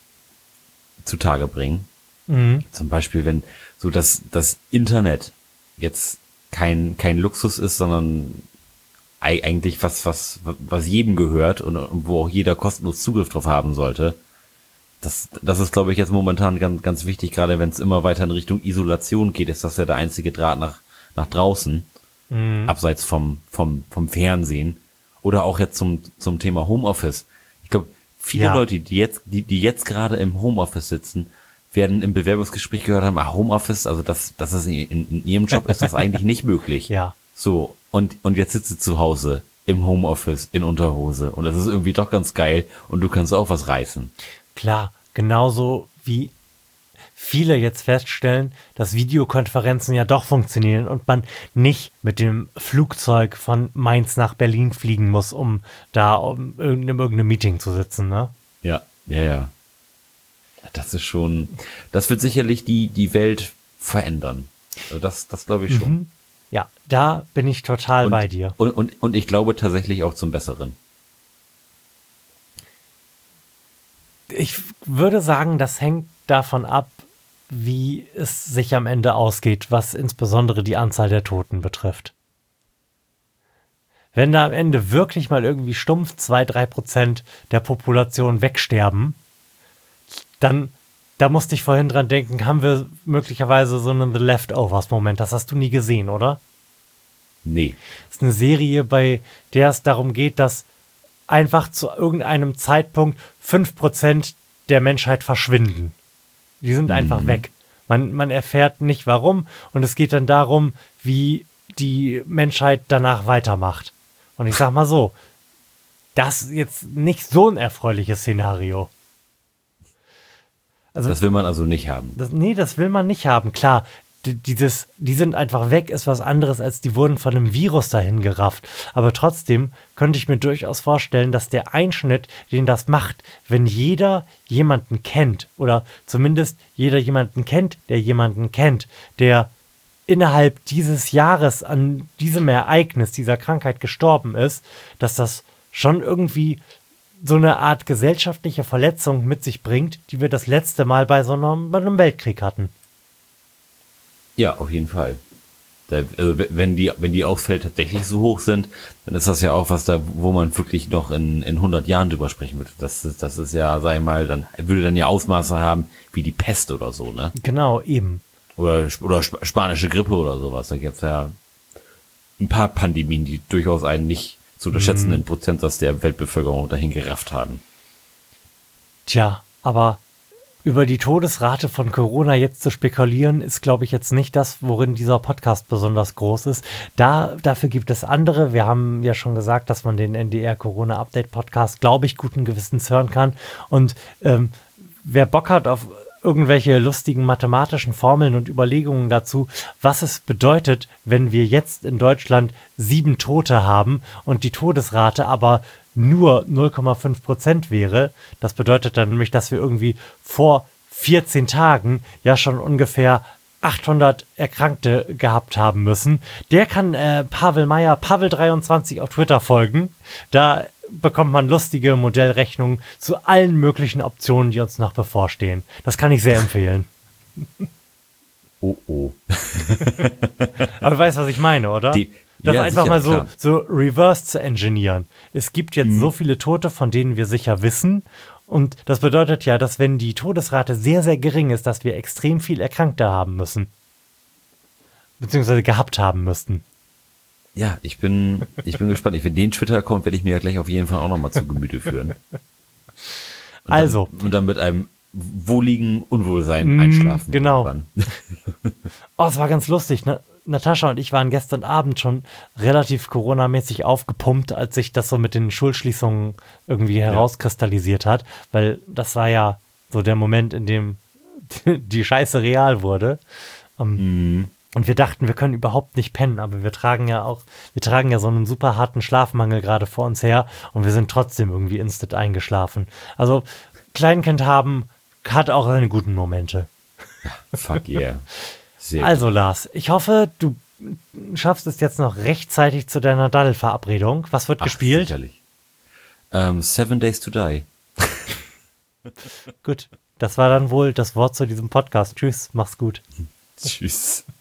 zutage bringen. Mhm. Zum Beispiel, wenn so das, das Internet jetzt kein, kein Luxus ist, sondern ei- eigentlich was, was, was jedem gehört und, und wo auch jeder kostenlos Zugriff drauf haben sollte. Das, das ist, glaube ich, jetzt momentan ganz, ganz wichtig, gerade wenn es immer weiter in Richtung Isolation geht, ist das ja der einzige Draht nach, nach draußen, Mhm. abseits vom, vom, vom Fernsehen. Oder auch jetzt zum, zum Thema Homeoffice. Ich glaube, viele Ja. Leute, die jetzt, die, die jetzt gerade im Homeoffice sitzen, werden im Bewerbungsgespräch gehört haben, ah, Homeoffice, also das, das ist in, in ihrem Job ist das eigentlich nicht möglich. Ja. So, und, und jetzt sitzt du zu Hause im Homeoffice in Unterhose und das ist irgendwie doch ganz geil und du kannst auch was reißen. Klar, genauso wie viele jetzt feststellen, dass Videokonferenzen ja doch funktionieren und man nicht mit dem Flugzeug von Mainz nach Berlin fliegen muss, um da um irgendeinem, irgendeinem Meeting zu sitzen, ne? Ja, ja, ja. Das ist schon, das wird sicherlich die, die Welt verändern. Also das, das glaube ich schon. Mhm. Ja, da bin ich total Und, bei dir. Und, und, und ich glaube tatsächlich auch zum Besseren. Ich würde sagen, das hängt davon ab, wie es sich am Ende ausgeht, was insbesondere die Anzahl der Toten betrifft. Wenn da am Ende wirklich mal irgendwie stumpf zwei, drei Prozent der Population wegsterben, dann, da musste ich vorhin dran denken, haben wir möglicherweise so einen The Leftovers-Moment. Das hast du nie gesehen, oder? Nee. Das ist eine Serie, bei der es darum geht, dass einfach zu irgendeinem Zeitpunkt fünf Prozent der Menschheit verschwinden. Die sind einfach Mhm. weg. Man, man erfährt nicht warum und es geht dann darum, wie die Menschheit danach weitermacht. Und ich sag mal so, das ist jetzt nicht so ein erfreuliches Szenario. Also, Das will man also nicht haben. das, nee, das will man nicht haben. Klar, die, dieses, die sind einfach weg, ist was anderes, als die wurden von einem Virus dahin gerafft. Aber trotzdem könnte ich mir durchaus vorstellen, dass der Einschnitt, den das macht, wenn jeder jemanden kennt, oder zumindest jeder jemanden kennt, der jemanden kennt, der innerhalb dieses Jahres an diesem Ereignis, dieser Krankheit gestorben ist, dass das schon irgendwie so eine Art gesellschaftliche Verletzung mit sich bringt, die wir das letzte Mal bei so einem, bei einem Weltkrieg hatten. Ja, auf jeden Fall. Da, also wenn die, wenn die Ausfälle tatsächlich so hoch sind, dann ist das ja auch was da, wo man wirklich noch in, in hundert Jahren drüber sprechen würde. Das ist, das ist ja, sag ich mal, dann würde dann ja Ausmaße haben wie die Pest oder so, ne? Genau, eben. Oder, oder sp- spanische Grippe oder sowas. Da gibt's ja ein paar Pandemien, die durchaus einen nicht zu unterschätzenden Prozentsatz der Weltbevölkerung dahin gerafft haben. Tja, aber über die Todesrate von Corona jetzt zu spekulieren, ist, glaube ich, jetzt nicht das, worin dieser Podcast besonders groß ist. Da, dafür gibt es andere. Wir haben ja schon gesagt, dass man den N D R Corona Update Podcast, glaube ich, guten Gewissens hören kann. Und ähm, wer Bock hat auf irgendwelche lustigen mathematischen Formeln und Überlegungen dazu, was es bedeutet, wenn wir jetzt in Deutschland sieben Tote haben und die Todesrate aber nur null Komma fünf Prozent wäre. Das bedeutet dann nämlich, dass wir irgendwie vor vierzehn Tagen ja schon ungefähr achthundert Erkrankte gehabt haben müssen. Der kann äh, Pavel Meyer, Pavel dreiundzwanzig auf Twitter folgen. Da bekommt man lustige Modellrechnungen zu allen möglichen Optionen, die uns noch bevorstehen. Das kann ich sehr empfehlen. Oh, oh. Aber du weißt, was ich meine, oder? Die, Das ja, einfach sicher, mal so, klar. so reverse zu engineeren. Es gibt jetzt Mhm. so viele Tote, von denen wir sicher wissen. Und das bedeutet ja, dass wenn die Todesrate sehr, sehr gering ist, dass wir extrem viel Erkrankte haben müssen. Beziehungsweise gehabt haben müssten. Ja, ich bin, ich bin gespannt. Ich finde, den Twitter-Account werde ich mir ja gleich auf jeden Fall auch nochmal zu Gemüte führen. Und Also. Dann, und dann mit einem wohligen Unwohlsein Mm, einschlafen. genau. irgendwann. Oh, es war ganz lustig. Ne? Natascha und ich waren gestern Abend schon relativ Corona-mäßig aufgepumpt, als sich das so mit den Schulschließungen irgendwie herauskristallisiert hat. Weil das war ja so der Moment, in dem die Scheiße real wurde. Ähm, Mhm. Und wir dachten, wir können überhaupt nicht pennen, aber wir tragen ja auch, wir tragen ja so einen super harten Schlafmangel gerade vor uns her und wir sind trotzdem irgendwie instant eingeschlafen. Also Kleinkind haben hat auch seine guten Momente. Fuck yeah. Sehr gut. Also Lars, ich hoffe, du schaffst es jetzt noch rechtzeitig zu deiner Daddel-Verabredung. Was wird Ach, gespielt? sicherlich. Ähm, Seven Days to Die. Gut, das war dann wohl das Wort zu diesem Podcast. Tschüss, mach's gut. Tschüss.